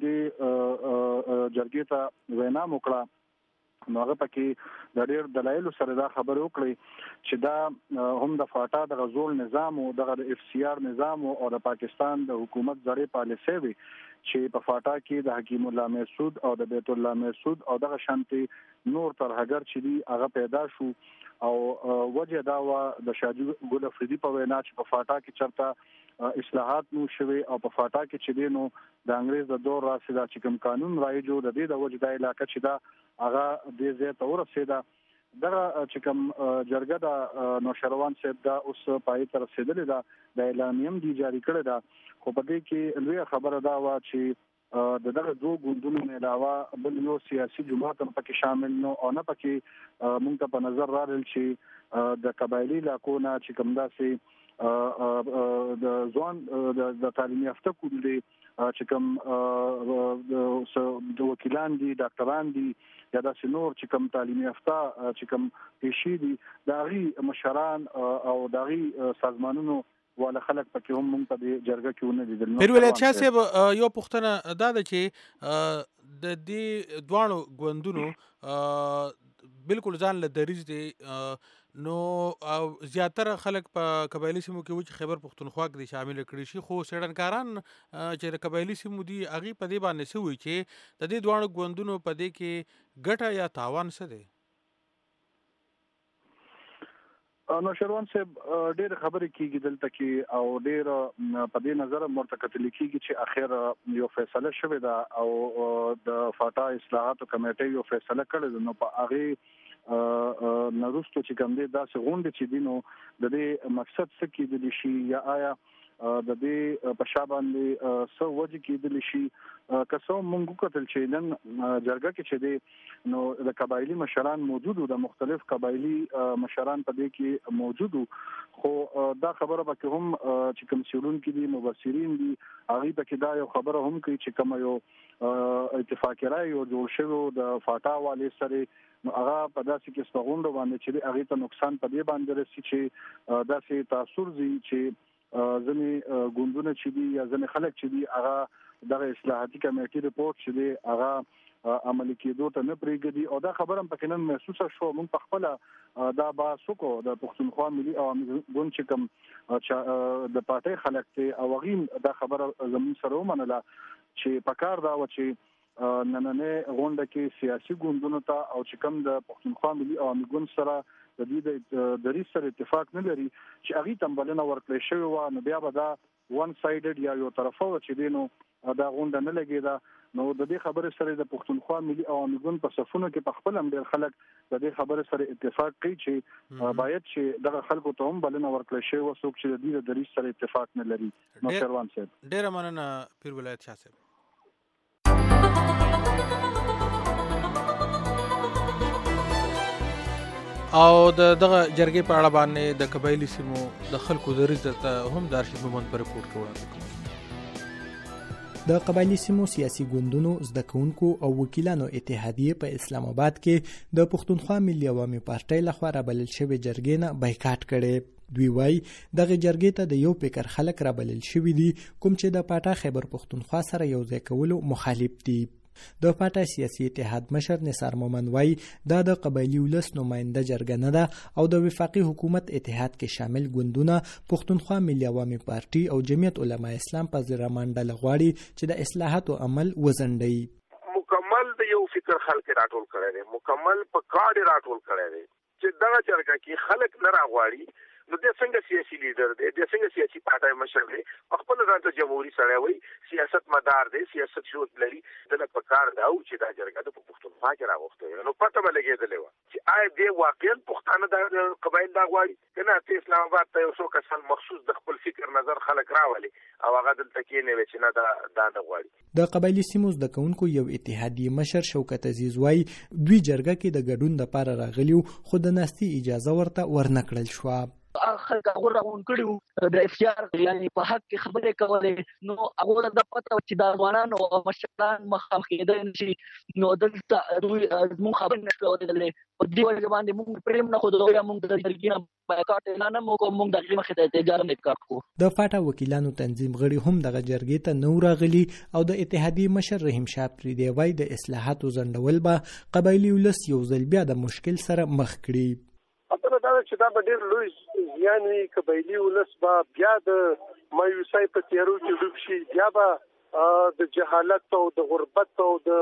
دې جرګې ته وینا وکړه نو هغه پکې د ډېر دلایل سره دا خبره وکړي چې دا هم د فاټا د غزول نظام او د اف سی آر نظام او د پاکستان د حکومت زړې پالیسي وي چې په فاټا کې د حکیم الله محسود او د بیت الله محسود او دغه شانتي نور ترهګر چې دی هغه پیدا شو او وجه دا و د شاجي ګل افریدي په وینا چې په فاټا کې چرته اصلاحات نو شوي او په فاټا کې چې دینو د انګريز د دور راسیدا چې کوم قانون رایجو د دې د وجه د علاقې چې دا هغه د زه تور رسیدا دغه چې کوم جرګه د نوشروان صاحب دا اوس پای تر رسیدلې دا د اعلانیم دی جاری کړی دا. خو په دې کې لوی خبره دا و چې د دغه دوه ګوندونو نه علاوه بل یو سیاسي جماعت هم پکې شامل نو او نه پکې مونږ ته په نظر راغلی چې د قبایلی علاقو نه چې کوم داسې د ځوان د تعلیم یافته کول دي چې کوم د وکیلان دي ډاکټران دي یا داسې نور چې کوم تعلیم یافته چې کوم پیشي دي داغي مشران او داغي سازمانونو ولا خلک پکې هم مونږ په جرګه کې ونه لیدل. پیر ولایت شاه صاحب یو پوښتنه دا ده چې د دې دوانو ګوندونو بالکل ځان له دریځ دي نو زیاتره خلک په قبایلی سیمو کې و چې خیبر پښتونخوا کې شامل کړي شي، خو سړنکاران چې د قبایلی سیمو دي هغه په دې باندې سوي چې د دې دوانو ګوندونو په دې کې ګټه یا تاوان څه دی؟ نو شروان صاحب ډېر خبرې کیږي دلته کې او ډېر په دې نظر مرته کتل کیږي چې اخر یو فیصله شوه دا او د فاټا اصلاحاتو کمیټې یو فیصله کړې نو په هغه نرستو چې کوم دي داسې غونډه چې دینو د دې مقصد څه کې د شي یا آیا د دې په شاباندې سو وجه کې د شي کسو مونږ کتل چې نن جرګه کې چې دی نو د قبایلی مشران موجودو د مختلف قبایلی مشران په دې کې موجودو، خو دا خبره به هم چې کوم سیرون کې دي مبصرین دي هغه به کې دا یو خبره هم کوي چې کوم یو اتفاق راي او جوړ شوی د فاټا والي سره نو هغه په داسې کې ستغوند باندې چې هغه ته نقصان په دې باندې رسي چې داسې تاثیر زی چې ځنې ګوندونه چې دي یا ځنې خلک چې دي هغه دغه اصلاحاتي کمیټې رپورټ چې دی هغه عملي کېدو ته نه پرېږدي او دا خبره هم پکې نن محسوسه شو. موږ په خپله دا بحث وکړو د پښتونخوا ملي عوامي ګوند چې کوم د پارټۍ خلک دي او هغوی دا خبره زموږ سره ومنله چې پکار دا و چې نننې غونډه کې سیاسي ګوندونو ته او چې کوم د پښتونخوا ملي عوامي ګوند سره د دې د دریځ سره اتفاق نه لري چې هغوی ته بلنه ورکړل شوې وه، نو بیا به دا ون سایډډ یا یو طرفه وه چې دی نو دا غونډه نه لګېده. نو د دې خبرې سره د پښتونخوا ملي عوامي ګوند په صفونو کې په خپل هم ډېر خلک د دې خبرې سره اتفاق کوي چې باید چې دغه خلکو ته هم بلنه ورکړل شوې وه څوک چې د دې د دریځ سره اتفاق نه لري. نو شروان صاحب ډېره مننه پیر ولایت شاه صاحب. او د دغه جرګې په اړه باندې د قبایلي سیمو د خلکو دریځ ته هم د ارشد مومند په رپورټ کې وړاندې کړ. د قبایلي سیمو سیاسي ګوندونو زده کوونکو او وکیلانو اتحادیې په اسلام آباد کې د پښتونخوا ملي عوامي پارټۍ لخوا رابلل شوې جرګې نه بایکاټ کړي. دوی وایي دغه جرګې ته د یو فکر خلک رابلل شوي دي کوم چې د پاټا خیبر پښتونخوا سره یو ځای کولو مخالف دي. د پاټا سیاسي اتحاد مشر نثار مومند وایي دا د قبایلي ولس نماینده جرګه نه ده او د وفاقي حکومت اتحاد کې شامل ګوندونه پښتونخوا ملي عوامي پارټي او جمعیت علما اسلام په زیرمانډه غواړي چې د اصلاحاتو عمل وزنډي. مکمل د یو فکر خلک راټول کړي دي، مکمل په کاډ راټول کړي دي چې دغه جرګه کې خلک نه راغواړي. نو د څنګه سیاسي لیډر دی، د څنګه سیاسي پارټای مشر دی، خپل ځان ته جمهوریت سره وي، سیاست مدار دی، سیاست شو لري، دغه پکار دا او چې دا جرګه د پښتونخوا کې راوخته. نو پته به لګېدلې و چې آیا دې واقعا پښتانه د قبایل دا غواړي کنه ته اسلام آباد ته یو څو کسان مخصوص د خپل فکر نظر خلک راولي او هغه دلته کې نه وي چې نه دا دا نه غواړي. د قبایلي سیمو زده کوونکو یو اتحادیې مشر شوکت عزیز وایي دوی جرګه کې د ګډون لپاره راغلیو خو د ناستي اجازه ورته ورنکړل شو. خلک هغه راغون کړیو د اختیار یعنی په حق کې خبرې کولې، نو هغه د پته چې د افغانانو او مشران مخامخ کېدل نشي، نو دلته دوی مونږ خبرې نه کولې په دې وجه باندې مونږ پرېم نه خو دوی مونږ د جرګې نه بایکاټ اعلان نه وکړو، مونږ د مخې ته احتجاج نه وکړو. د پاټا وکیلانو تنظیم غړي هم دغه جرګې ته نو راغلي او د اتحادیې مشر رحیم شاه پریدي وایي د اصلاحاتو ځنډول به قبایلي ولس یو ځل بیا د مشکل سره مخ کړي. خبره دا چې دا به ډېر لوی زیان وي، قبایلي ولس به بیا د مایوسۍ په تیارو کې ډوب شي، بیا به د جهالت او د غربت او د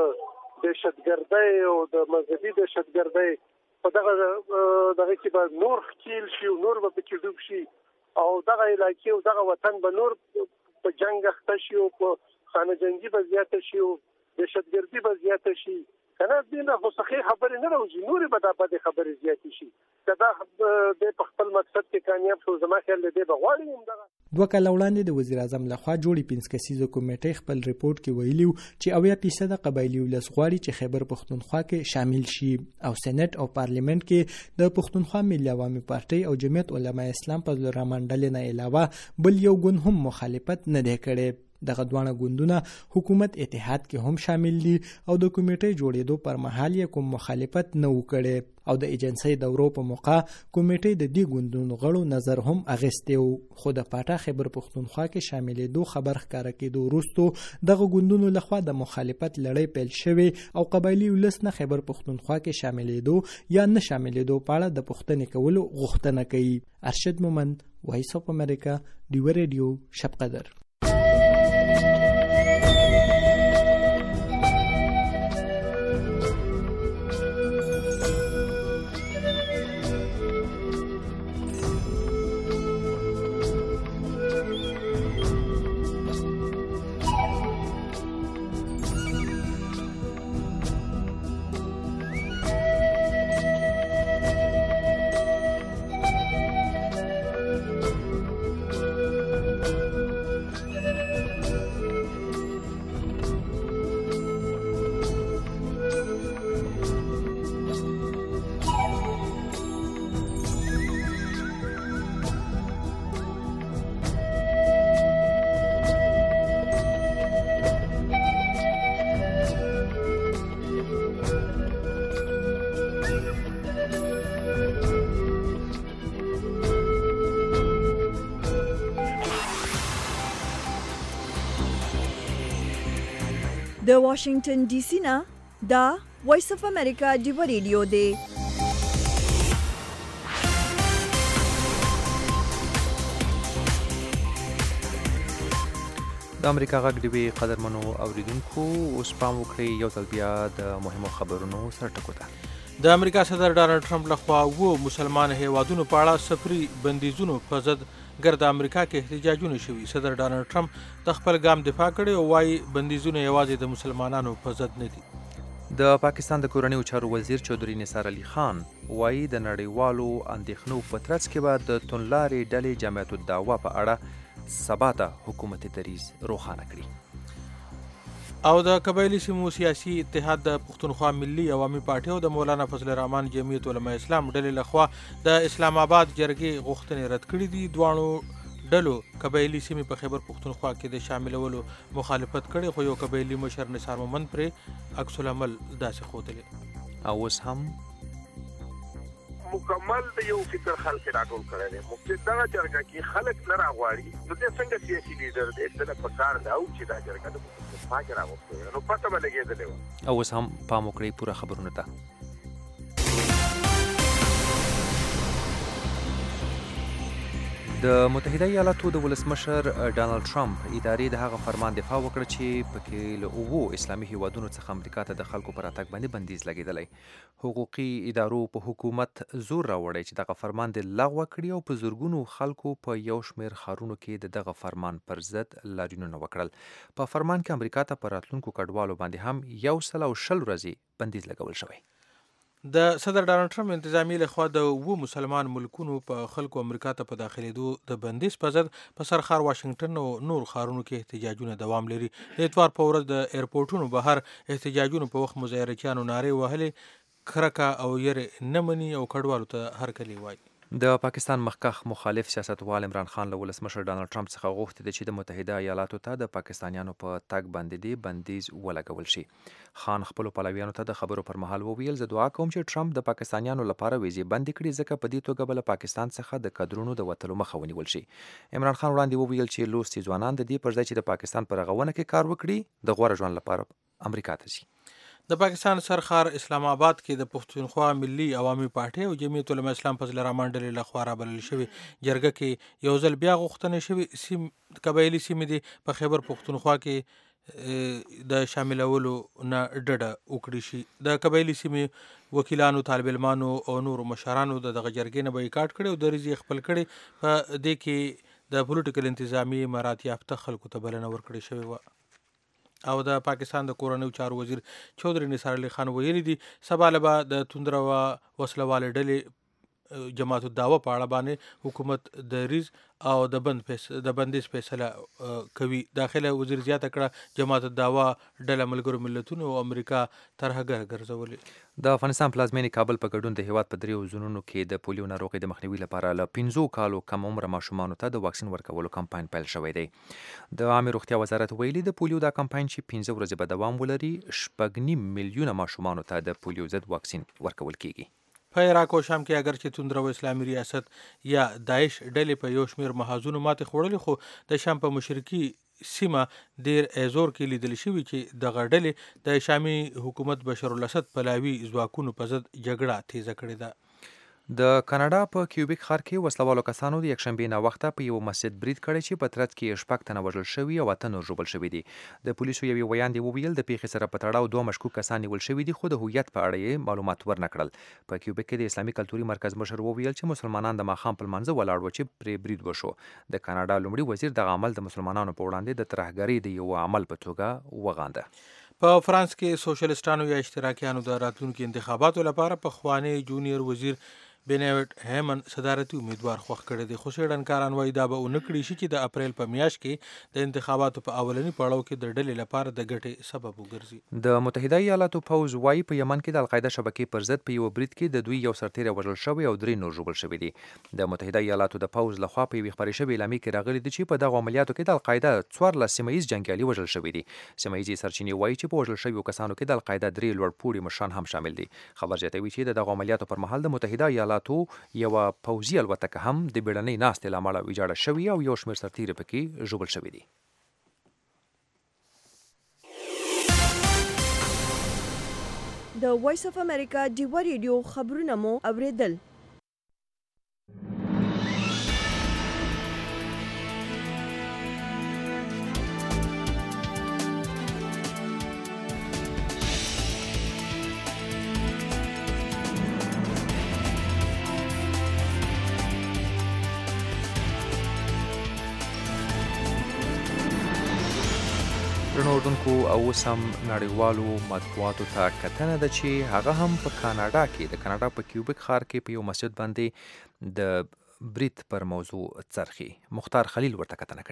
دهشتګردۍ او د مذهبي دهشتګردۍ په دغه دغه کې به نور ښکیل شي او نور به پکې ډوب شي او دغه علاقې او دغه وطن به نور په جنګ اخته شي او په خانه جنګي به زیاته شي او دهشتګردي به زیاته شي. کنه دې نه خو صحیح خبرې نه راوځي، نورې به دا بدې خبرې زیاتې شي. که دا د په خپل مقصد کې کامیاب شو زما خیال دی به غواړي هم دغه. دوه کاله وړاندې د وزیر اعظم لخوا جوړې پنځه کسیزه کمیټې خپل ریپورت کې ویلي چې اویا فیصده قبایلي ولس غواړي چې خیبر پښتونخوا کې شامل شي او سېنات او پارلیمنت کې د پښتونخوا ملي عوامي پارټۍ او جمعیت علما اسلام په زیرمانډه نه علاوه بل یو ګوند هم مخالفت نه دی کړی. دغه دوانه ګوندونه حکومت اتحاد کې هم شامل دي او د کمیټې جوړېدو پر مهال یې کوم مخالفت نه وکړي او د ایجنسۍ دورو په موقع کمیټې د دې ګوندونو غړو نظر هم اغستی و، خو د پاټا خیبر پښتونخوا کې شاملېدو خبر ښکاره کېدو وروسته دغه ګوندونو لخوا د مخالفت لړۍ پیل شوې او قبایلي ولس نه خیبر پښتونخوا کې شاملېدو یا نه شاملېدو په اړه د پوښتنې کولو غوښتنه کوي. ارشد مومند، وایس اف امریکا، ډیو ریډیو، شب قدر. د واشنگټن ډي سي نه دا وایس اف امریکا ډیو ریډیو دی. د امریکا غږ ډیوی قدرمنو اوریدونکو اوس پام وکړئ یو ځل بیا د مهمو خبرونو سرټکو ته. د امریکا صدر ډانلډ ټرمپ لخوا وو مسلمان هیوادونو په اړه سفري بندیزونو په ضد ګرد امریکا کې احتجاجونه شوي. صدر ډانلډ ټرمپ د خپل ګام دفاع کړی او وایي بندیزونه یوازې د مسلمانانو په ضد نه دي. د پاکستان د کورنیو چارو وزیر چودري نثار علي خان وایي د نړیوالو اندېښنو په ترڅ کې به د توندلارې ډلې جمعیت الدعوا په اړه سبا ته حکومتي دریځ روښانه کړي. او د قبایلي سیمو سیاسي اتحاد د پښتونخوا ملي عوامي پارټي او د مولانا فضل الرحمن جمعیت علماء اسلام ډلې لخوا د اسلام آباد جرګې غوښتنې رد کړې دي. دواړو ډلو قبایلي سیمې په خیبر پښتونخوا کې د شاملولو مخالفت کړي، خو یو قبایلي مشر نثار مومند پرې عکس العمل داسې ښودلی. او اوس هم مکمل د یو فکر خلک راټول کړی دی. مقصد دغه جرګه کې خلک نه راغواړي نو د څنګه سیاسي لیډر دی دله په کار دا او چې دا جرګه د پښتونخوا کې راغوښتې نو پته به لګېدلې وه. او اوس هم پام وکړئ پوره خبرونو ته. د متحده ایالاتو د ولسمشر ډانلډ ټرمپ ادارې د هغه فرمان دفاع وکړه چې پکې له اوو اسلامي هیوادونو څخه امریکا ته د خلکو پر راتګ باندې بندیز لګېدلی. حقوقي ادارو په حکومت زور راوړی چې دغه فرمان د لغوه کړي او په زرګونو خلکو په یو شمېر ښارونو کې د دغه فرمان پر ضد لاریونونه وکړل. په فرمان کې امریکا ته په راتلونکو کډوالو باندې هم یو سل او شل ورځې بندیز لګول شوی. د صدر ډانلډ ټرمپ انتظامی لخوا د وو مسلمان ملکونو په خلکو امریکا ته په داخلېدو د بندیز په ضد په سرخار واشنگټن او نور ښارونو کې احتجاجونه دوام لري. د اتوار په ورځ د ایرپورټونو بهر احتجاجونو په وخت مظاهرچیانو نارې وهلې، کرکه او یې نه مني او کډوالو ته هرکلی وایي. د پاکستان مخکښ مخالف سیاستوال عمران خان له ولسمشر ډانلډ ټرمپ څخه غوښتي دي چې د متحده ایالاتو ته د پاکستانیانو په تګ باندې دی بندیز ولګول شي. خان خپلو پلویانو ته د خبرو پر مهال وویل زه دعا کوم چې ټرمپ د پاکستانیانو لپاره ویزې بندي کړي ځکه په دې توګه به له پاکستان څخه د کډرونو د وتلو مخه ونیول شي. عمران خان وړاندې وویل چې لوستي ځوانان د دې پر ځای چې د پاکستان په رغونه کې کار وکړي د غوره ژوند لپاره امریکا ته ځي. د پاکستان سرخار اسلام آباد کې د پښتونخوا ملي عوامي پارټي او جمعیت علماء اسلام فضل الرحمن ډلې لخوا رابلل شوې جرګه کې یو ځل بیا غوښتنې شوې سیم قبایلي سیمې دي په خیبر پښتونخوا کې د شاملولو نه ډډه وکړي شي. د قبایلي سیمې وکیلانو، طالب علمانو او نورو مشرانو د دغه جرګې نه بایکاټ کړي او دریځ یې خپل کړي. په دې کې د پولیټیکل انتظامی مراعات یافته خلکو ته بلنه ورکړې شوې وه. او د پاکستان د کورنیو چارو وزیر چودري نثار علي خان ویلي دي سبا له به د توندره وسلوالې ډلې جماعت الدعوا په اړه باندې حکومت دریځ او د بند پیس د بندیز فیصله کوي. داخله وزیر زیاته کړه جماعت الدعوا ډله ملګرو ملتونو او امریکا ترهګر ګرځولې. د افغانستان پلازمینې کابل په ګډون د هیواد په دریو زونونو کې د پولیو ناروغۍ د مخنیوي لپاره له پنځو کالو کم عمره ماشومانو ته د واکسین ورکولو کمپاین پیل شوی دی. د عامه روغتیا وزارت ویلي د پولیو دا کمپاین چې پنځه ورځې به دوام ولري شپږ نیم میلیونه ماشومانو ته د پولیو ضد واکسین ورکول کیږي. په عراق او شام کې اگر چې توندره و اسلامي ریاست یا داعش ډلې په یو شمېر محاذونو ماتې خوړلې، خو د شام په مشرقي سیمه دیر ایزور کې لیدل شوي چې دغه ډلې د شامي حکومت بشار الاسد پلاوي ځواکونو په ضد جګړه تیزه کړې ده. د کاناډا په کیوبیک ښار کې وسلوالو کسانو د یکشنبې ناوخته په یو مسجد برید کړی چې په ترڅ کې شپږ تنه وژل شوي او اته نور ژوبل شوي دي. د پولیسو یوې ویاندې وویل د پیښې سره په تړاو دوه مشکوک کسان نیول شوي دي، خو د هویت په اړه یې معلومات ورنه کړل. په کیوبیک کې د اسلامي کلتوري مرکز مشر وویل چې مسلمانان د ماښام په لمانځه ولاړ وو چې پرې برید وشو. د کاناډا لومړي وزیر دغه عمل د مسلمانانو په وړاندې د ترهګرۍ د یو عمل په توګه وغانده. په فرانس کې سوشلیستانو یا اشتراکیانو د راتلونکي انتخاباتو لپاره پخوانی جونیئر وزیر بینیوټ هیمن صدارتي امیدوار خوښ کړی دی، خو څېړنکاران وایي دا به ونه کړي شي چې د اپریل په میاشت کې د انتخاباتو په اولني پړاو کې د ډلې لپاره د ګټې سبب وګرځي. د متحده ایالاتو پوځ وایي په یمن کې د القاعده شبکې پر ضد په یو برید کې د دوی یو سرتیری وژل شوی او درې نور ژوبل شوي دي. د متحده ایالاتو د پوځ لخوا په یوې خپرې شوې اعلامیې کې راغلي دي چې په دغو عملیاتو کې د القاعده څوارلس سیمه ییز جنګیالي وژل شوي دي. سیمه ییزې سرچینې وایي چې په وژل شویو کسانو کې د القاعده درې لوړپوړي مشران هم شامل دي. خبر زیاتوي چې د دغو عملیاتو پر مهال د متحده ایالاتو یو و پوځي الوتکه هم د بیړنۍ ناستې له امله ویجاړه شوې او یو شمېر سرتیري پکې ژوبل شوي دي. د وایس اف امریکا ډیوا ریډیو خبرونه مو اوریدل. رنوردونکو او سم نړیوالو مطبوعاتو ته کتنه ده چې هغه هم په کاناډا کې د کاناډا په کیوبیک ښار کې په یو مسجد باندې د بریت پر موضوع څرخي. مختار خلیل ورته کتنه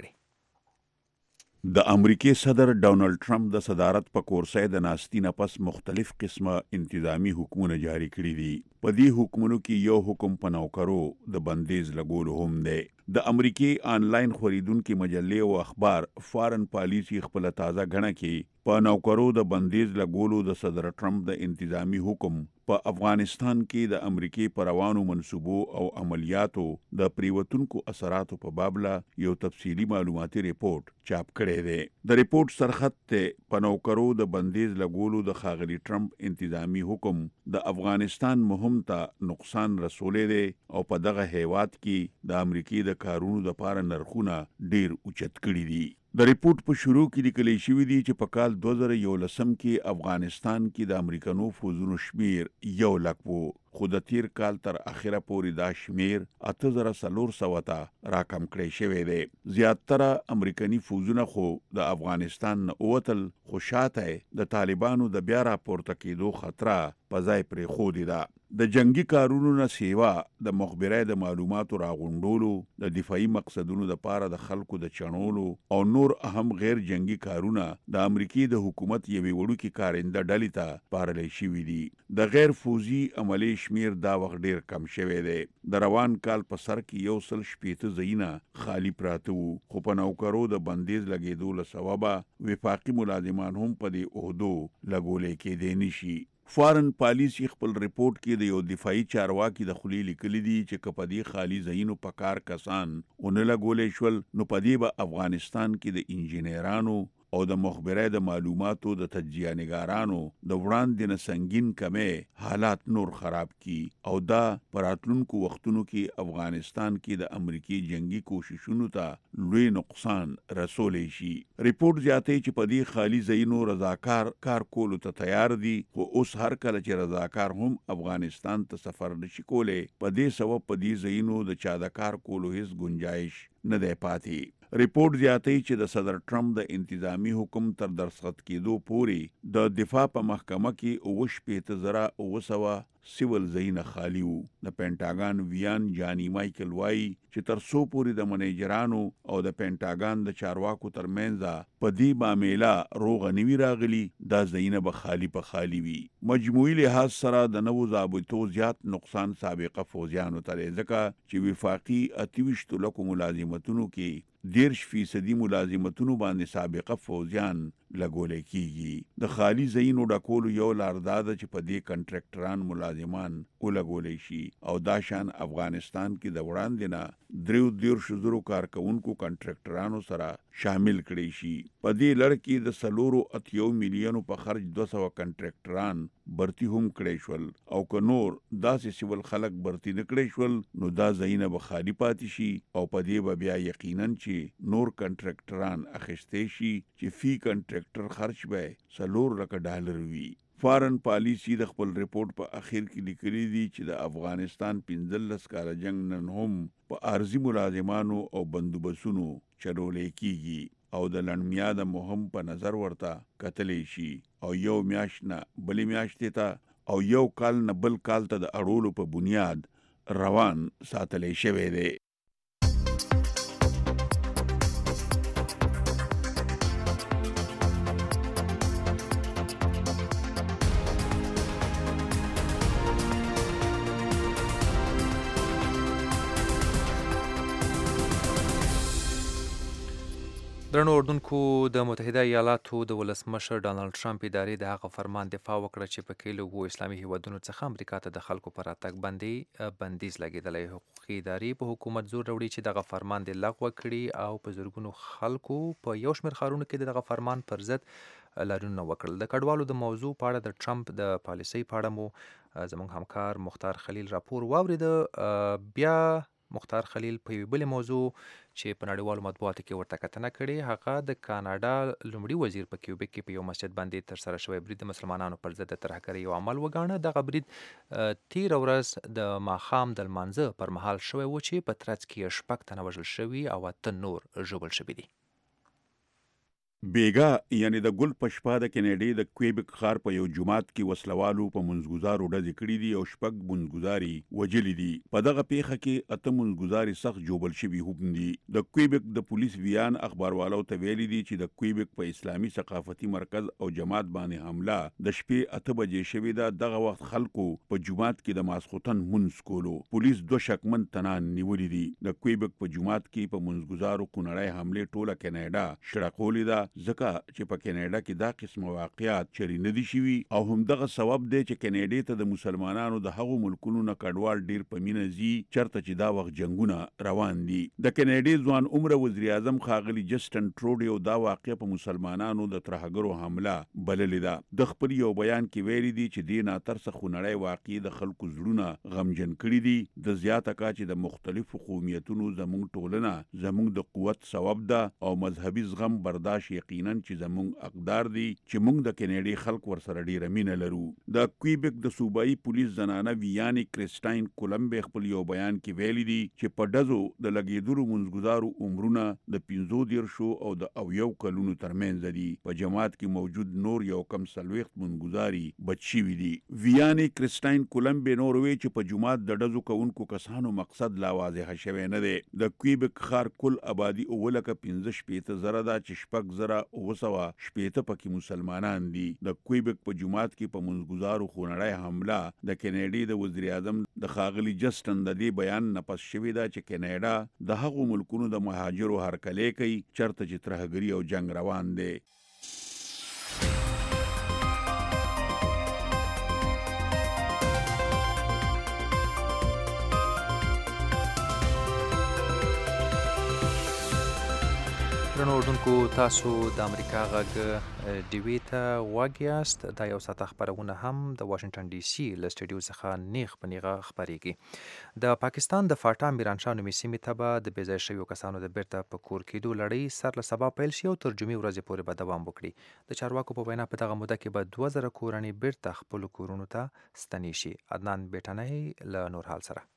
کړي. د امریکای صدر ډونالد ټرمپ د صدارت په کورسۍ د ناستي نه پس مختلف قسمه انتظامی حکمونه جاری کړي دي. په دې حکمونو کې یو حکم په نوکرو د بندیز لګولو هم دی. د امریکای آنلاین خریدونکو مجلې او اخبار فارن پالیسی خپل تازه غنه کې په نوکرو د بندیز لګولو د صدر ټرمپ د انتظامی حکم په افغانستان کې د امریکای پر روانو منصوبو او عملیاتو د پریوتونکو اثراتو په بابله یو تفصیلی معلوماتي ریپورت چاپ کړی دی. د ریپورت سرخط ته په نوکرو د بندیز لګولو د خاغلی ټرمپ انتظامی حکم د افغانستان مهم ته نقصان رسولې دی او په دغه هیواد کې د امریکای د کارونو د پاره نرخونه ډیر اوچت کړي دي. د ریپورت په شروع کې لیکل شوی دی چې په کال دوه زره یولسم کې افغانستان کې د امریکانو فوجونو شمیر یو لک وو، خو د تیر کال تر اخره پورې دا شمیر اته زره څلور سوه ته راکم کړی شوی دی. زیاتره امریکایي فوجونه خو د افغانستان نه ووتل، خو شاته د طالبانو د بیا راپورته کېدو خطره په ځای پرېښودې ده. د جنگي کارونو نه سیوا د مخبرۍ د معلوماتو راغونډولو، د دفاعي مقصدونو لپاره د خلکو د چڼولو او نور اهم غیر جنگي کارونه د امریکای د حکومت یوې وړوکې کارنده ډلې ته سپارل شوي دي. د غیر فوجي عملي شمیر دا وخت ډیر کم شوی دی. د روان کال په سر کې یو سل شپېته ځایونه خالی پراته وو، خو په نوکرو د بندیز لګېدو له سببه وفاقي ملازمان هم په دې عهدو لګولې کېدی نشي. فارن پالیسی خپل ریپورت کې د یو دفاعي چارواکي د خولې لیکلي دي چې که په دې خالي ځایونو په کار کسان ونه لګولی شول، نو په دې به افغانستان کې د انجینرانو او د مخبرۍ د معلوماتو د تجزیه نګارانو د وړاندې نه سنګین کمې حالات نور خراب کی او دا په راتلونکو وختونو کې افغانستان کې د امریکای جنگي کوششونو ته لوی نقصان رسولی شي. ریپورت زیاتوي چې په دې خالي ځایونو رضاکار کار کولو ته تیار دي، خو اوس هر کله چې رضاکار هم افغانستان ته سفر نشي کولی، په دې سبب په دې ځایونو د چا د کار کولو هیڅ گنجایش نه دی پاتې. ریپورت زیاتوي چې د صدر ټرمپ د انتظامی حکم تر درخت کېدو پورې د دفاع په محکمه کې اوه شپېته زره اوه سوه سیول ځایونه خالي وو. د پینټاګان ویان جانی مایکل وایي چې تر څو پورې د منیجرانو او د پینټاګان د چارواکو ترمنځ په دې معامله روغه نوي راغلي، دا ځایونه به خالي په خالي وي. مجموعي لحاظ سره د نوو ضابطو زیات نقصان سابقه فوجیانو ته دی، ځکه چې وفاقي اته ویشت لکو ملازمتونو کې دیرش فیصدي ملازمتونو باندې سابقه فوجیان لګولې کیږي. د خالی ځایونو ډکولو یو لار دا ده چې په دې کنټراکټران ملازمان ولګولې شي او دا شان افغانستان کې د وړاندې نه دریو دیرش زرو کارکونکو کنټراکټرانو سره شامل کړي شي. په دې لړ کې د څلورو اتیو میلیونو په خرج دوه سوه کنټراکټران برتی هم کړی شول، او که نور داسې سیول خلک برتی نه کړی شول، نو دا ځایونه به خالي پاتې شي او په دې به بیا یقینا چې نور کنټراکټران اخیستی شي چې فی کنټراکټر خرج به څلور لکه ډالر وي. فارن پالیسی د خپل ریپورت په اخر کې لیکلي دي چې د افغانستان پنځلس کاله جنگ نن هم په عارضي ملازمانو او بندوبسونو چلولې کیږي او د لنډمیاده مهم په نظر ورته کتلی شي او یو میاشت نه بلې میاشتې ته او یو کال نه بل کال ته د اړولو په بنیاد روان ساتلی شوی دی. درنو اردوونکو د متحده ایالاتو د ولسمشر ډانلډ ټرمپ ادارې د هغه فرمان دفاع وکړه چې په کې له اوو اسلامي هیوادونو څخه امریکا ته د خلکو پر راتګ باندې بندیز لګېدلی. حقوقي ادارې په حکومت زور راوړي چې دغه فرمان دې لغوه کړي او په زرګونو خلکو په یو شمېر ښارونو کې د دغه فرمان پر ضد لاریونونه وکړل. د کډوالو د موضوع په اړه د ټرمپ د پالیسۍ په اړه مو زموږ همکار مختار خلیل راپور واورېده. بیا مختار خلیل په یوې بلې موضوع چې په نړیوالو مطبوعاتو کې ورته کتنه کړې، هغه د کاناډا لومړي وزیر په کیوبیک کې په یو مسجد باندې ترسره شوی برید د مسلمانانو پر ضد د ترهګرۍ یو عمل وګاڼه. دغه برید تیره ورځ د ماښام د لمانځه پر مهال شوی و چې په ترڅ کې شپږ تنه وژل شوي او اته نور ژوبل شوي دي. بیګا یعنی د ګل په شپه د کینیډي د کویبک ښار په یو جومات کې وسلوالو په منځګزارو ډزې کړي دي او شپږ منځګزاري وجلي دي. په دغه پیښه کې اته منځګزاري سخت جوبل شوي هم دي. د کویبک د پولیس ویان اخباروالو ته ویلي دي چې د کویبک په اسلامي ثقافتي مرکز او جماعت باندې حمله د شپې اته بجې شوې ده. دغه وخت خلکو په جومات کې د ماسخوتن منځ کولو. پولیس دوه شکمن تنان نیولي دي. د کویبک په جومات کې په منځګزارو خونړۍ حملې ټوله کینیډا شړقولې ده، ځکه چې په کینیډا کې دا قسم واقعیات چری نه دي شوي او هم دغه سبب دی چې کینیډا ته د مسلمانانو د هغو ملکونو نه کډوال ډیر په مینه ځي چرته چې دا وخت جنگونه روان دي. د کینیډا ځوان عمره وزیر اعظم ښاغلي جسټن ټروډیو دا واقعه په مسلمانانو د ترهګرو حمله بللې ده. د خپل یو بیان کې ویلي دي چې دې ناترسه خونړۍ واقعي د خلکو زړونه غمجن کړي دي. د زیاته کا چې د مختلفو قومیتونو زموږ ټولنه زموږ د قوت سبب ده او مذهبي زغم برداشت یقینا چې زموږ اقدار دي چې موږ د کینیډي خلک ورسره ډیره مینه لرو. د کویبک د صوبایي پولیس زنانه ویاني کریسټاین کولمبې خپل یو بیان کې ویلي دي چې په ډزو د لګیدلو منځګزارو عمرونه د پنځو دیرشو او د اویو کلونو ترمنځ دي. په جماعت کې موجود نور یو کم څلوېښت منځګزاري بچ شوي دي. ویاني کریسټاین کولمبې نور وی چې په جماعت د ډزو کوونکو کسانو مقصد لا واضح شوی نه دی. د کویبک ښار کل آبادی اوه لکه پنځه شپېته زره ده چې شپږ زره اوه سوه شپېته پکې مسلمانان دي. د کویبک په جومات کې په منځګزارو خونړۍ حمله د کینیډا د وزیر اعظم د ښاغلي جسټن د دې بیان نه پس شوې ده چې کینیډا د هغو ملکونو د مهاجرو هرکلی کوي چرته چې ترهګري او جنگ روان دی. درنو اردوونکو، تاسو د امریکا غږ ډیوي ته غوږ یاست. دا یو ساعت خبرونه هم د واشنگټن ډي سي له سټوډیو څخه نیغ په نیغه خپرېږي. د پاکستان د فاټا میرانشاه نومي سیمې ته به د بې ځایه شویو کسانو د بیرته په کور کېدو لړۍ سر له سبا پیل شي او تر جمعې ورځې پورې به دوام وکړي. د چارواکو په وینا په دغه موده کې به دوه زره کورنۍ بیرته خپلو کورونو ته ستنې شي. عدنان بیټنۍ له نور حال سره.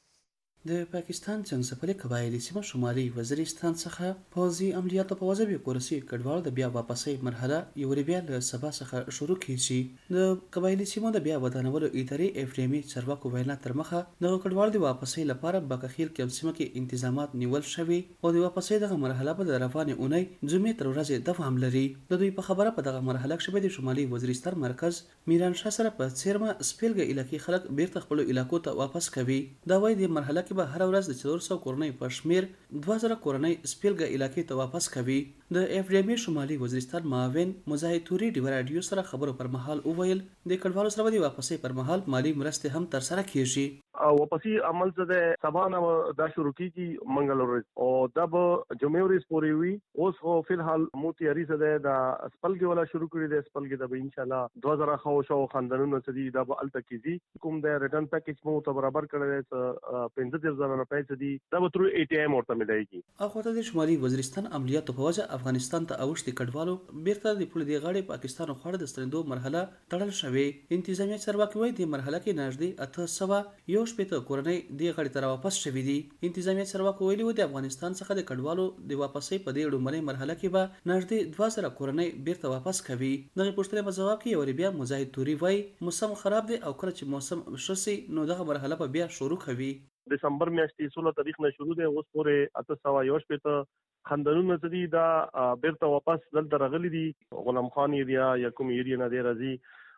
د پاکستان څنګ قبایلي سیمه شمالي وزیرستان څخه پوځي عملیاتو په وجه به کورسي کډوال د بیا واپسۍ مرحله یو بیا له سبا څخه شروع کیږي. د قبایلي سیمو د بیا ودانولو ادارې اف ډي ام چارواکو وینا تر مخه د کډوال د واپسۍ لپاره بکخیل کې سیمه کې تنظیمات نیول شوي او د واپسۍ دغه مرحله په روانه اونۍ جمعې تر ورځې دوام لري. د دوی په خبره په دغه مرحله کې د شمالي وزیرستان مرکز میرانشاه سره په څیرمه سپیلګه علاقې خلک بیرته خپل علاقو ته واپس کوي. دا وایي د مرحله به هر ورځ د څلور سوه کورنۍ په شمیر دوه زره کورنۍ سپیلګه علاقې ته واپس کوي. د اف ډي ام شمالي وزیرستان معاون مجاهد توري د رادیو سره خبرو پر مهال وویل د کډوالو سره د واپسۍ پر مهال مالی مرستې هم تر سره کیږي. واپسی عمل څه ده سبا نه دا شروع کیږي منګل ورځ او دا به جمعې ورځ پورې وي. اوس خو فلحال مو تیاری څه ده دا سپلګي ولا شروع کړی دی. سپلګي د به ان شاء الله دوه زره خو شو خاندانونو څه دي دا به الته کیږي. کوم د ریټرن پیکیج مو ته برابر کړی دی پنځه زره روپۍ څه دي دا به تر اي ټي ایم ورته ملایږي. اخوته د شمالي وزیرستان عملیاتو په وجه افغانستان ته اوښتي کډوالو بیرته د پولیس د غاړې پاکستان خوړه د ستنېدو مرحله تړل شوې. انتظامیه چارواکي وایي د مرحله کې نږدې اته سوه یو شپېته کورنۍ د غړي تر واپس شوې دي. انتظامیه چارواکو ویلي و د افغانستان څخه د کډوالو د واپسۍ په دې لومړۍ مرحله کې به نږدې دوه زره کورنۍ بیرته واپس کوي. دغه پوښتنې په جواب کې یو بیا مجاهد توري وایي موسم خراب دی او کله چې موسم شسي نو دغه مرحله به بیا شروع کوي. دسمبر میاشتې سولہ تاریخ نه شروع دی. اوس پورې اته سوه یو شپېته خاندانونه څه دي دا بیرته واپس دلته راغلي دي. غلام خان ایریا یا کوم ایریا نه دی راځي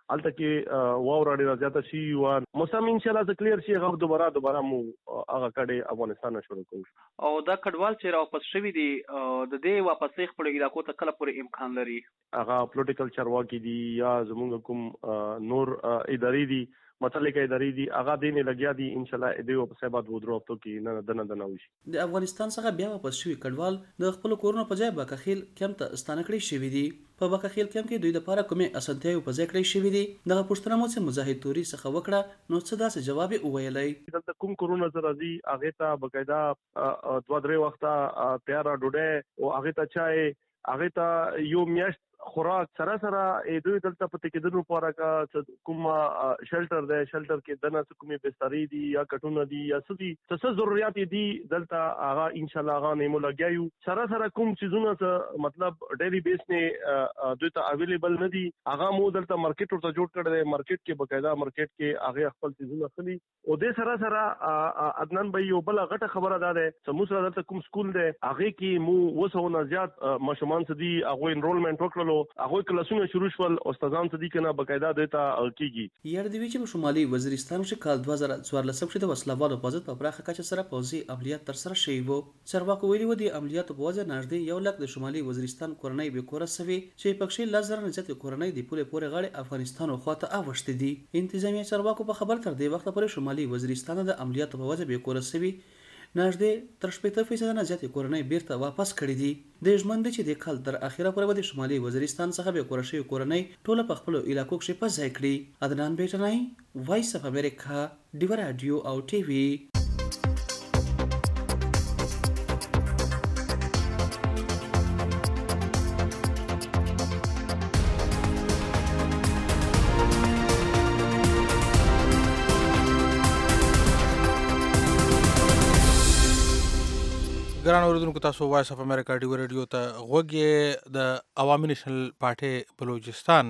الته کې واور ډیر زیاته شي او موسم ان شاء الله ز کلیر شي غو دوباره دوباره مو هغه کډه افغانستان شروع کوو. او دا کډوال چې راوپس شوی دي د دې واپسې خپل علاقو ته کله پورې امکان لري؟ هغه پولیټیکل چارواکي دي یا زموږ کوم نور اداري دي متعلقه اداري دي هغه دینه لګیا دي ان شاء الله دې په سبا د ودرو هفتو کې نه دنه دنه وشي. د افغانستان څخه بیا واپس شوی کډوال د خپل کورونو په ځای بکخیل کمپ ته ستانه کړی شوی دي. په بکخیل کمپ کې دوی لپاره کومې اسانتیاوې په ځای کړی شوی دي؟ دغه پوښتنه مو چې مجاهد توري څخه وکړه نو څه داسې جواب یې وویلی. دلته کوم کورونه زه راځي هغې ته باقاعده دوه درې وخته تیاره ډوډۍ او هغې ته چای هغې ته یو میاشت خوراک سره سره دوی دلته پته کېدنو لپاره کا کوم شلټر دی شلټر کې دنه کومې بسترې دي یا کټونه دي یا څه دي څه ضرورت دي دلته هغه ان شاء الله هغه نیمو لګیایو سره سره کوم چیزونه مطلب ډیلی بیس نه دوی ته اویلیبل نه دي هغه مو دلته مارکیټ ورته جوړ کړی دی. مارکیټ کې باقاعده مارکیټ کې هغه خپل چیزونه خلی او د سره سره عدنان بھائی یو بل غټه خبره ده چې موږ سره دلته کوم سکول دی هغه کې مو وسونه زیات ماشومان سدي هغه انرولمنت وکړلو هغه کلاسونه شروع شول استادان ته دي کنه باقاعده دیتا کیږي. یاد دی چې شمالي وزیرستان چې کال دوه زره څوارلس کې د وسلوالو په ضد په پراخه کچه سره پوځي عملیات تر سره شوي وو. چارواکو ویلي و دي عملیاتو په وجه نږدې یو لک د شمالي وزیرستان کورنۍ به کور سوي چې پکښې لس زره نه زیاتې کورنۍ د پوره پوره غاړې افغانستان خواته اوښتې دي. انتظامیه چارواکو په خبر تر دې وخت پورې شمالي وزیرستان د عملیاتو په وجه به کور سوي نږدې تر شپږ فیصد نه زیاتې کورنۍ بیرته واپس کړي دي. د ژمن چې د کال تر اخیره پورې د شمالي وزیرستان څخه به کور شوي کورنۍ ټوله په خپلو علاقو کې په ځای کړي. عدنان بیټنای وایس اف امریکا ډیو رادیو او ټي وي. ګران اوریدونکو تاسو وایس اف امریکا ډیو رادیو ته غوږ د عوامي نېشنل پارټي بلوچستان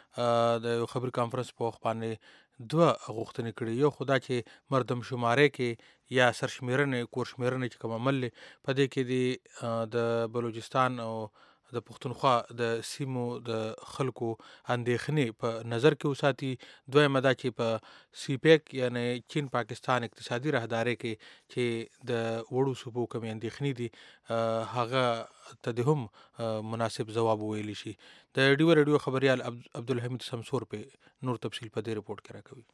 د یو خبري کانفرنس په وخت باندې دوه غوښتنې کړي. یو خدا چې مردم شماره کې یا سرشمیرنې کور شمیرنې چې کوم عمل په دې کې د بلوچستان او د پښتونخوا د سیمو د خلکو اندېښنې په نظر کې وساتي. دویمه دا چې په سی پیک یعنی چین پاکستان اقتصادي راهدارۍ کې چې د وړو صوبو کومې اندېښنې دي هغه ته د هم مناسب ځواب ویلی شي. د ډیو رادیو خبریال عبدالحمید سمسور په نور تفصیل په دې رپورټ کې راکوي.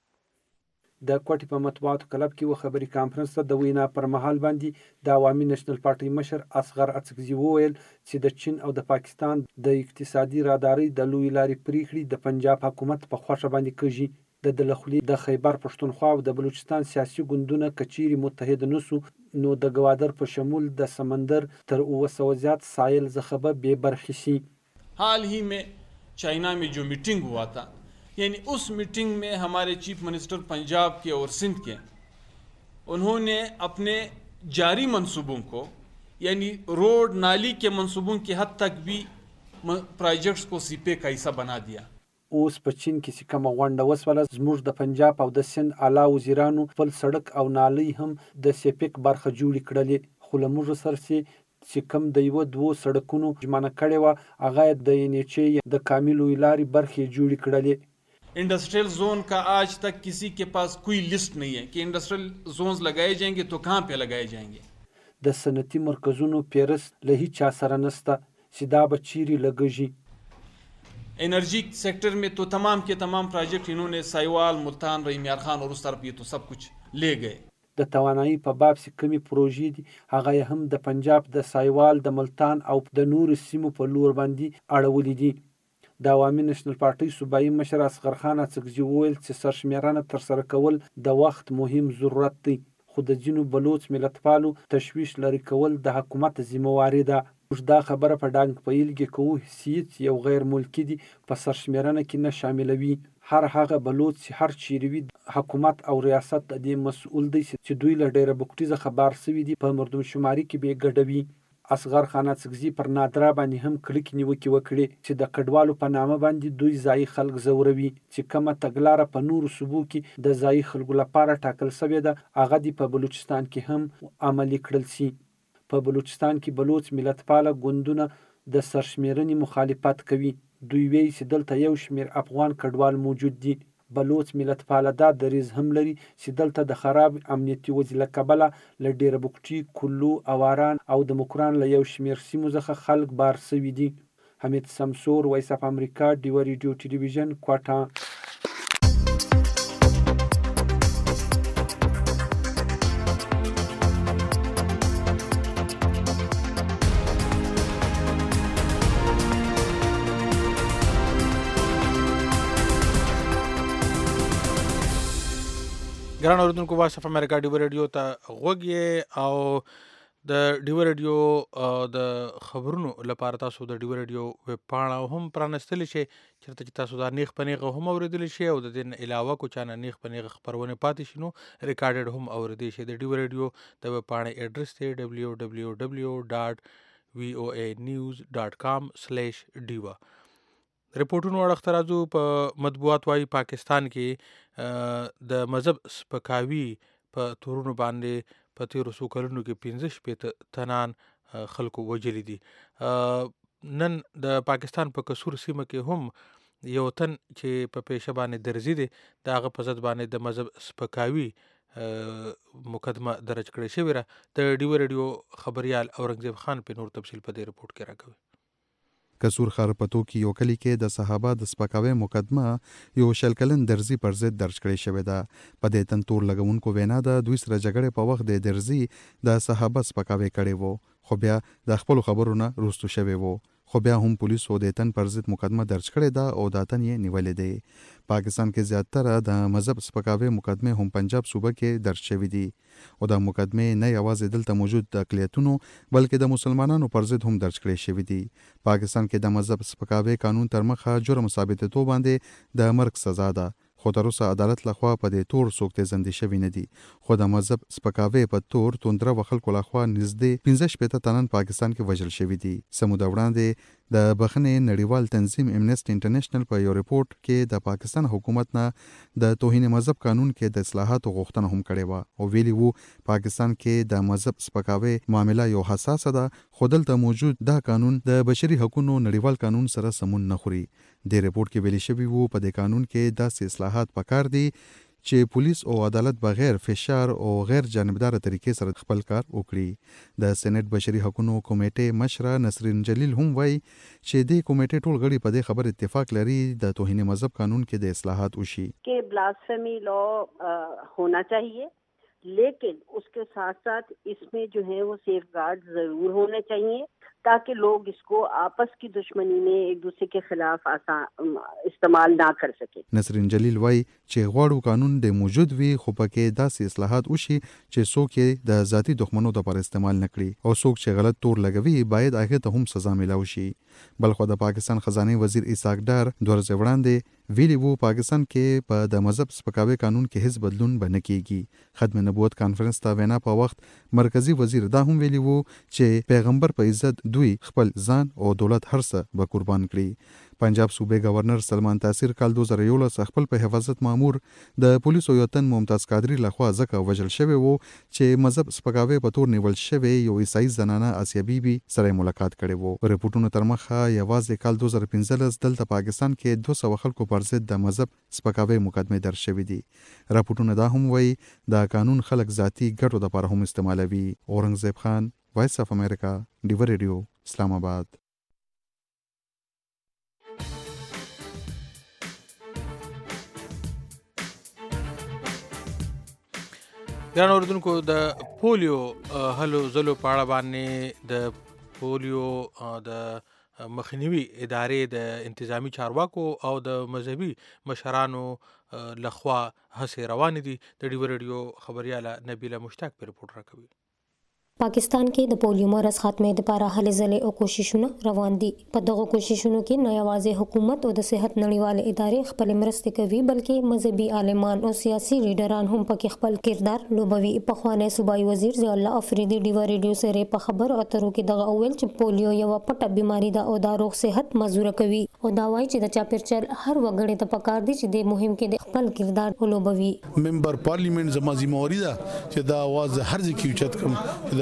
د کوټې په مطبوعاتو کلب کې و خبري کانفرنس ته د وینا پر مهال باندې د عوامي نېشنل پارټي مشر اصغر اڅکزي وویل چې د چین او د پاکستان د اقتصادي رادارۍ د لوی لارې پریکړې د پنجاب حکومت په خوښه باندې کېږي. د دلخلي د خیبر پښتونخوا او د بلوچستان سیاسي ګوندونه کچيري متحد نسو نو د گوادر په شمول د سمندر تر اوه سوه زیات ساحل څخه به بې برخې شي. حال ही में चाइना में जो मीटिंग हुआ था यानी उस मीटिंग में हमारे चीफ मिनिस्टर पंजाब के और सिंध के उन्होंने अपने जारी मंसूबों को यानी रोड नाली के मंसूबों की हद तक भी प्रोजेक्ट्स को सीपे का हिस्सा बना दिया. اوس په چین کې چې کومه غونډه وسوله زموږ د پنجاب او د سند اعلی وزیرانو خپل سړک او نالۍ هم د سیپیک برخه جوړې کړلې. خو له موږ سره چې کوم د یو دوه سړکونو ژمنه کړې وه هغه د انیچې د کاملو لارې برخې جوړې کړلې. इंडस्ट्रियल जोन का आज तक किसी के पास कोई लिस्ट नहीं है कि इंडस्ट्रियल जोन्स लगाए जाएंगे तो कहाँ पे लगाए जाएंगे. د صنعتي مرکزونو پیرس له هیچا سره نسته چې دا به چیرې لګیږي. एनर्जी सेक्टर में तो तमाम के तमाम प्रोजेक्ट इन्होंने साइवाल मुल्तान रहीम यार खान और उस तरफ ये तो सब कुछ ले गए. د توانایي په باب چې کومې پروژې دي هغه هم د پنجاب د سایوال د ملتان او د نورو سیمو په لور باندې اړولې دي. د عوامي نېشنل پارټۍ صوبایي مشر اصغر خان اڅکزي وویل چې سرشمیرنه ترسره کول د وخت مهم ضرورت دی خو د ځینو بلوچ ملتپالو تشویش لرې کول د حکومت ذمهواري ده. موږ دا خبره په ډانګ پیل کې کوو هیڅ یو غیر ملکي دي په سرشمیرنه کې نه شاملوي. هر هغه بلوچ چې هر چیرې وي حکومت او ریاست د دې مسؤل دی چې دوی له ډیره بوکټیزه خبر سوي دي په مردم شماري کې به ګډوي. اصغر خان اڅکزي پر نادرا باندې هم کلیک نیوکې وکړې چې د کډوالو په نامه باندې دوی ځایي خلک ځوروي چې کومه تګلاره په نورو صوبو کې د ځایي خلکو لپاره ټاکل شوې ده هغه دې په بلوچستان کې هم عملي کړل شي. په بلوچستان کې بلوچ ملتپاله ګوندونه د سرشمیرنې مخالفت کوي. دوی وی چې دلته یو شمیر افغان کډوال موجود دي. بلوچ ملت پاله دا دریځ هم لري چې دلته د خراب امنیتي وضع له کبله له ډیره بوکټي، کلو، اواران او د مکران له یو شمیر سیمو څخه خلک بار سوي دي. حمید سمسور، وایس اف امریکا، ډیوه ریډیو ټلویزیون، کوټه. ګران اوریدونکو، وایس اف امریکا ډیوه ریډیو ته غوږ یې او د ډیوه ریډیو د خبرونو لپاره تاسو د ډیوه ریډیو ویب پاڼه هم پرانستلی شئ چېرته چې تاسو دا نیغ په نیغه هم اورېدلی شئ او د دې نه علاوه کو چا نه نیغ په نیغه خپرونې پاتې شي نو ریکارډډ هم اورېدی شئ. د ډیوه ریډیو د ویب پاڼې ایډرس دی ډبلیو ډبلیو ډبلیو ډاټ وی او ای نیوز ډاټ کام سلیش ډیوه. رپورټونو اړخ ته راځو. په مطبوعات وایي پاکستان کې د مذهب سپکاوي په تورونو باندې په تیرو څو کلونو کې پنځه شپېته تنان خلکو وجلي دي. نن د پاکستان په کسور سیمه کې هم یو تن چې په پیشه باندې درزي دی د هغه په ضد باندې د مذهب سپکاوي مقدمه درج کړې شوې ده. د ډیوه ریډیو خبریال اورنګزیب خان په نور تفصیل په دې رپورټ کې راکوي. کسور ښار په تو کې یو کلی کې د صحابه د سپکاوي مقدمه یو شل کلن درزي پر ضد درج کړې شوې ده. په دې تن تور لګونکو وینا ده دوی سره جګړې په وخت د درزي د صحابه سپکاوي کړی وو، خو بیا د خپل خبرو نه وروسته شوی وو، خو بیا هم پولیسو د تن پر ضد مقدمه درج کړې ده او دا تن یې نیولې دی. پاکستان کې زیاتره د مذهب سپکاوي مقدمه هم پنجاب صوبه کې درج شوې دي او د مقدمه نه یوازې دلته موجود د اقلیتونو بلکې د مسلمانانو پر ضد هم درج کړې شوې دي. پاکستان کې د مذهب سپکاوي قانون تر مخه جرم ثابتېدو باندې د مرګ سزا ده، خو تر اوسه عدالت لخوا په دې تور څوک تیزندې شوي نه دي. خو د مذهب سپکاوي په تور توندره و خلکو لخوا نږدې پنځه شپېته تنان پاکستان کې وژل شوي دي. څه موده وړاندې د بخښنې نړیوال تنظیم امنیسټ انټرنیشنل په یو ریپورت کې د پاکستان حکومت نه د توهین مذهب قانون کې د اصلاحاتو غوښتنه هم کړې وه او ویلي وو پاکستان کې د مذهب سپکاوي معامله یو حساسه ده، خو دلته موجود دا قانون د بشري حقوقو نړیوال قانون سره سمون نه خوري. د ریپورت کې ویلي شوي وو په دې قانون کې داسې اصلاحات پکار دي چې پولیس او عدالت بغیر فشار او غیر جانبدار طریقې سره خپل کار وکړي. د سېنات بشري حقوقو کمیټې مشره نسرین جلیل هم وایي چې دې کمیټې ټول غړي په دې خبر اتفاق لري د توهین مذهب قانون کې د اصلاحات وشي. کې بلاسفेमी लॉ होना चाहिए, लेकिन उसके साथ साथ इसमें जो है वो सेफ गार्ड जरूर होने चाहिए ताकि लोग इसको आपस की दुश्मनी में एक दूसरे के खिलाफ आसान इस्तेमाल ना कर सके. نسرین جلیل وایي چې غواړو قانون د موجود وي خو پکې داسې اصلاحات وشي چې څوک یې د ذاتي دښمنو لپاره استعمال نه کړي او څوک چې غلط تور لګوي باید هغه ته هم سزا ملاو شي. بلخو د پاکستان خزانه وزیر اسحاق ډار دوه ورځې وړاندې ویلي وو پاکستان کې په د مذهب سپکاوي قانون کې هیڅ بدلون به نه کیږي. ختم نبوت کانفرنس ته وینا په وخت مرکزی وزیر دا هم ویلي وو چې پیغمبر په عزت دوی خپل ځان او دولت هر څه به قربان کړي. پنجاب صوبې گورنر سلمان تاثیر کال دوه زره یولس خپل په حفاظت مامور د پولیسو یو تن ممتاز قادری لخوا ځکه وژل شوی وو چې مذهب سپکاوي په تور نیول شوی یو عیسائی زنانه آسیا بیبي سره ملاقات کړي وو. رپورټونو تر مخه یوازې کال دوه زره پنځلس دلته پاکستان کې دوه سوه خلکو پر ضد د مذهب سپکاوي مقدمه درج شوې دي. رپورټونه دا هم وایي دا قانون خلک ذاتي ګټو لپاره هم استعمالوي. اورنګزیب خان، وایس اف امریکا، ډیوه ریډیو، اسلام آباد. ګران اوریدونکو، د پولیو هلو ځلو په اړه باندې د پولیو د مخنیوي ادارې د انتظامی چارواکو او د مذهبي مشرانو لخوا هڅې روانې دي. د ډیوه ریډیو خبریاله نبیله مشتاق په رپورټ راکوي. پاکستان کې د پولیو مرض خاتمه لپاره هلې ځلې او کوششونه روان دي. په دغه کوششونو کې نه یوازې حکومت او د صحت نړیوال ادارې خپل مرستې کوي بلکې مذهبي عالمان او سیاسي لیډران هم پکې خپل کردار لوبوي. پخوانی صوبایي وزیر ضیاء الله افریدي ډیوه ریډیو سره په خبرو اترو کې دغه اول چې پولیو یو پټه بیماری ده او د روغ صحت مزوره کوي او دا وایي چې د چاپیرچل هر وګړي ته پکار دي چې د مهم کې د خپل کردار ولوبوي. ممبر پارلیمنت زما ذمہواری ده چې دا आवाज هر ځکه اوچت کوم د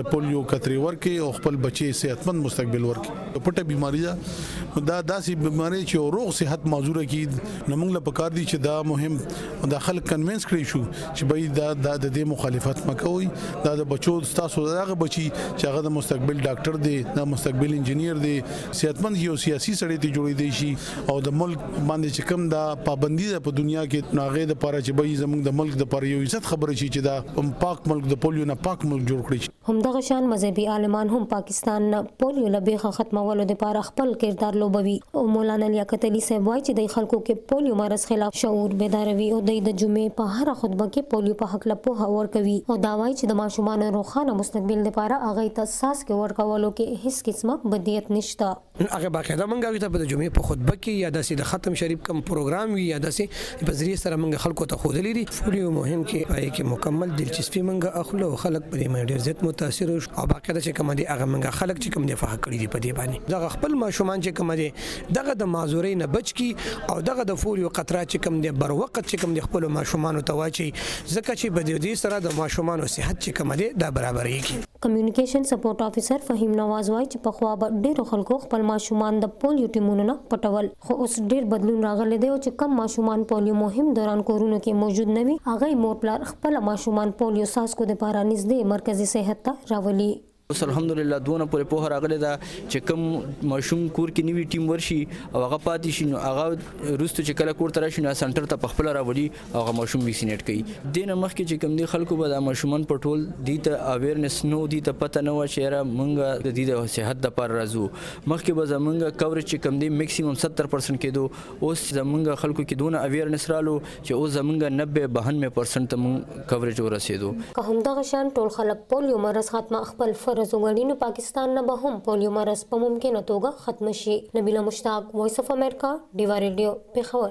د پولیو کتري ورکې او خپل بچي صحتمند مستقبل ورکې. پټه بیماری ده دا داسې بیماری چې روغ صحت معذوره کی نو موږ له پکار دي چې دا مهم د خلک کنوینس کړی شو چې بای دا د دې مخالفت مکوئ. دا د بچو تاسو دغه بچي چې هغه د مستقبل ډاکټر دی د مستقبل انجینیر دی صحتمند یو سیاسي سړی ته جوړې دی شي او د ملک باندې چې کوم دا پابندي ده په دنیا کې ناغې د پاره چې بای زموږ د ملک د پاره یو عزت خبره شي چې دا پاک ملک د پولیو نه پاک ملک جوړ کړي. همدغه شان مذهبي عالمان هم پاکستان نه پولیو لبیخه ختمولو لپاره خپل کردار لوبوي او مولانا لیاقت علي صاحب وايي چې د خلکو کې پولیو مرض خلاف شعور بیداروي او د جمعې په هر خطبه کې پولیو په حق له پوهه ورکوي او دا وايي چې د ماشومان روښانه مستقبل لپاره هغه ته اساس کې ورکولو کې هیڅ قسمه بدیت نشته. هغه باقاعده منګوي ته په جمعې په خطبه کې یا د ختم شریف کوم پروګرام وي یا د په ذریعہ سره منګ خلکو ته خود لري پولیو مهم کې پای کې مکمل دلچسپي منګ اخلو خلک په دې باندې زیات متاثر او باقاعده چې کوم دي هغه منګ خلک چې کوم دی فخر کړی دی په دې باندې دغه خپل ماشومان چې کوم دي دغه د معذوري نه بچ کی او دغه د پولیو قطره چې کوم دی بر وخت چې کوم دی خپل ماشومان ته واچي ځکه چې بده دي سره د ماشومان صحت چې کوم دی دا برابرې کی. کمیونیکیشن سپورټ افیسر فهیم نواز وايي چې په خوا به ډېر خلکو خپل ماشومان د پولیو ټیمونو نه پټول خو اوس ډېر بدلون راغلی دی چې کم ماشومان پولیو مهم دوران کورونو کې موجود نه وي هغه مور پلار خپل ماشومان پولیو ساسکو د پاره نږدې مرکزی صحت ته راولي. اوس الحمدلله دونه پورې په راغلی دا چې کوم ماشوم کور کې نیوي ټیم ورشي او هغه پاتې شي نو هغه روستو چې کله کور ته راشي نو سنټر ته په خپل راوړي او هغه ماشوم ویکسینیټ کوي. دین مخکې چې کوم دي خلکو به د ماشومان په ټول دي ته اویرنس نو دي ته پته نه و چې را مونږ د دې د صحت د پر راځو مخکې به زمونږ کورج چې کوم دي میکسیمم ستر پرسنټ کېدو اوس زمونږ خلکو کې دونه اویرنس رالو چې اوس زمونږ نوي بانوي پرسنټ مونږ کورج ورسېدو. که همدغه شان ټول خلک پولیو مرض ختمه خپل فرض وګڼي نو پاکستان نه به هم پولیو مرض په ممکنه توګه ختم شي. نبیله مشتاق، وایس اف امریکا، ډیوا ریډیو، پېښور.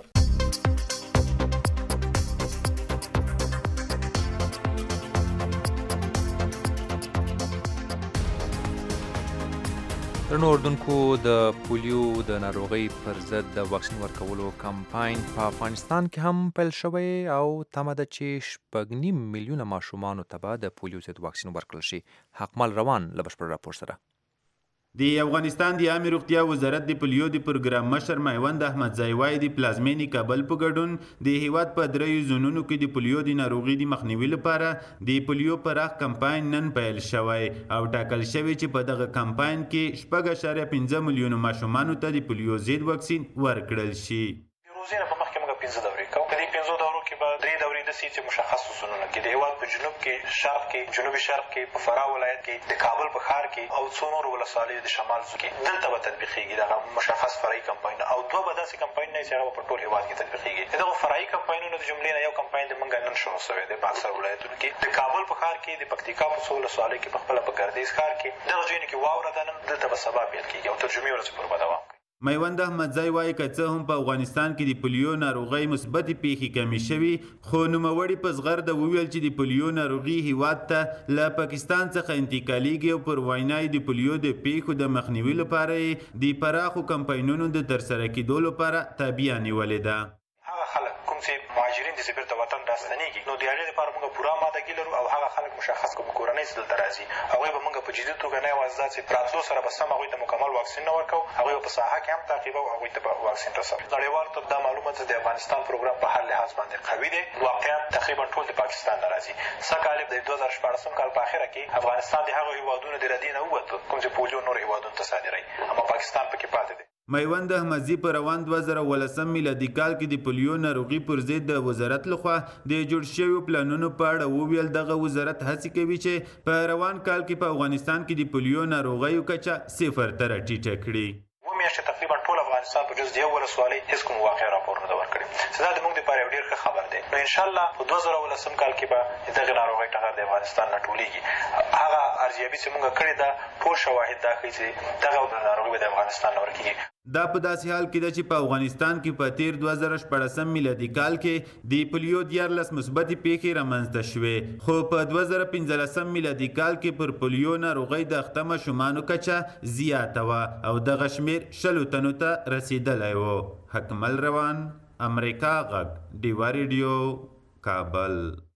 درنو اردوونکو د پولیو د ناروغۍ پر ضد د واکسین ورکولو کمپاین په افغانستان کې هم پیل شوی او تمه ده چې شپږ نیم میلیونه ماشومانو ته به د پولیو ضد واکسین ورکړل شي. حقمل روان له بشپړ راپور سره. د افغانستان د عامه روغتیا وزارت د پولیو د پروګرام مشر میوند احمدزی وایي د پلازمینې کابل په ګډون د هیواد په دریو زونونو کې د پولیو د ناروغۍ د مخنیوي لپاره د پولیو پراخ کمپاین نن پیل شوی او ټاکل شوی چې په دغه کمپاین کې شپږ اعشاریه پنځه میلیونو ماشومانو ته د پولیو ضد واکسین ورکړل شي. روزي نه په مخکې موږ پنځه دورې کوو. په دې پنځو دورو کې به درې دورې داسې چې مشخصو زونونو کې د هېواد په جنوب کې، شرق کې، جنوبي شرق کې، په فراه ولایت کې، د کابل په ښار کې او څو نورو ولسوالیو د شمال کې دلته به تطبیقېږي دغه مشخص فرعي کمپاین او دوه به داسې کمپاینونه چې هغه په ټول هېواد کې تطبیقېږي. د دغو فرعي کمپاینونو د جملې نه یو کمپاین د موږ نن شروع شوی دی په اکثر ولایتونو کې. د کابل په ښار کې، د پکتیکا په څو ولسوالیو کې، په خپله په ګردیز ښار کې دغه ځایونو کې واوره ده نن دلته به سبا پیل کېږي او تر جمعې ورځې پورې به دوام کوي. میوند احمدزی وایي که څه هم په افغانستان کې د پولیو ناروغۍ مثبتې پیښې کمې شوي خو نوموړي په زغرده وویل چې د پولیو ناروغي هیواد ته له پاکستان څخه انتقالېږي او پر وینا یې د پولیو د پیښو د مخنیوي لپاره یې د پراخو کمپاینونو د ترسره کېدو لپاره تابیا نیولې ده. هغه خلک کوم چې مهاجرین دي چې بیرته وطن راستنېږي نو د هغې لپاره موږ پوره آمادګي لرو او هغه خلک مشخص کوم کورنۍ چې دلته راځي هغوی به موږ په جدي توګه نه یوازې دا چې په راتلو سره به سم هغوی ته مکمل واکسین نه ورکوو، هغوی به په ساحه کې هم تعقیبو او هغوی ته به واکسین رسوو. نړیوالو ته دا معلومه ده د افغانستان پروګرام په هر لحاظ باندې قوي دی. واقعیت تقریبا ټول د پاکستان نه راځي. سږ کال د دوه زره شپاړسم کال په اخره کې افغانستان د هغو هېوادونو د ردې نه ووتو کوم چې پولیو نورو هېوادونو ته صادروي، اما پاکستان پکې پاتې دی. میوند احمدزي په روان دوه زره ولسم میلادي کال کې د پولیو ناروغي پر ضد د وزارت لخوا د جوړ شویو پلانونو په اړه وویل دغه وزارت هڅې کوي چې په روان کال کې په افغانستان کې د پولیو ناروغیو کچه صفر ته راټیټه کړي. اووه میاشتې تقریبا ټول افغانستان په جز د یو ولسوالۍ هېڅ کوم واقع راپور نه ده ورکړی چې دا د موږ دپاره یو ډېر ښه خبر دی. نو انشاءالله په دوه زره ولسم کال کې به د دغې ناروغۍ ټغر د افغانستان نه ټولېږي. هغه ارزیابي چې موږ کړې ده ټول شواهد دا ښیي چې دغه ناروغي به د افغانستان نه ورکېږي. دا په داسې حال کې ده چې په افغانستان کې په تیر دوه زره شپاړسم میلادي کال کې د پولیو دیارلس مثبتې پیښې رامنځته شوې خو په دوه زره پنځلسم میلادي کال کې پر پولیو ناروغۍ د اخته ماشومانو کچه زیاته وه او دغه شمېر شلو تنو ته رسېدلی و. حکمل روان، امریکا غږ، ډیوا ریډیو، کابل.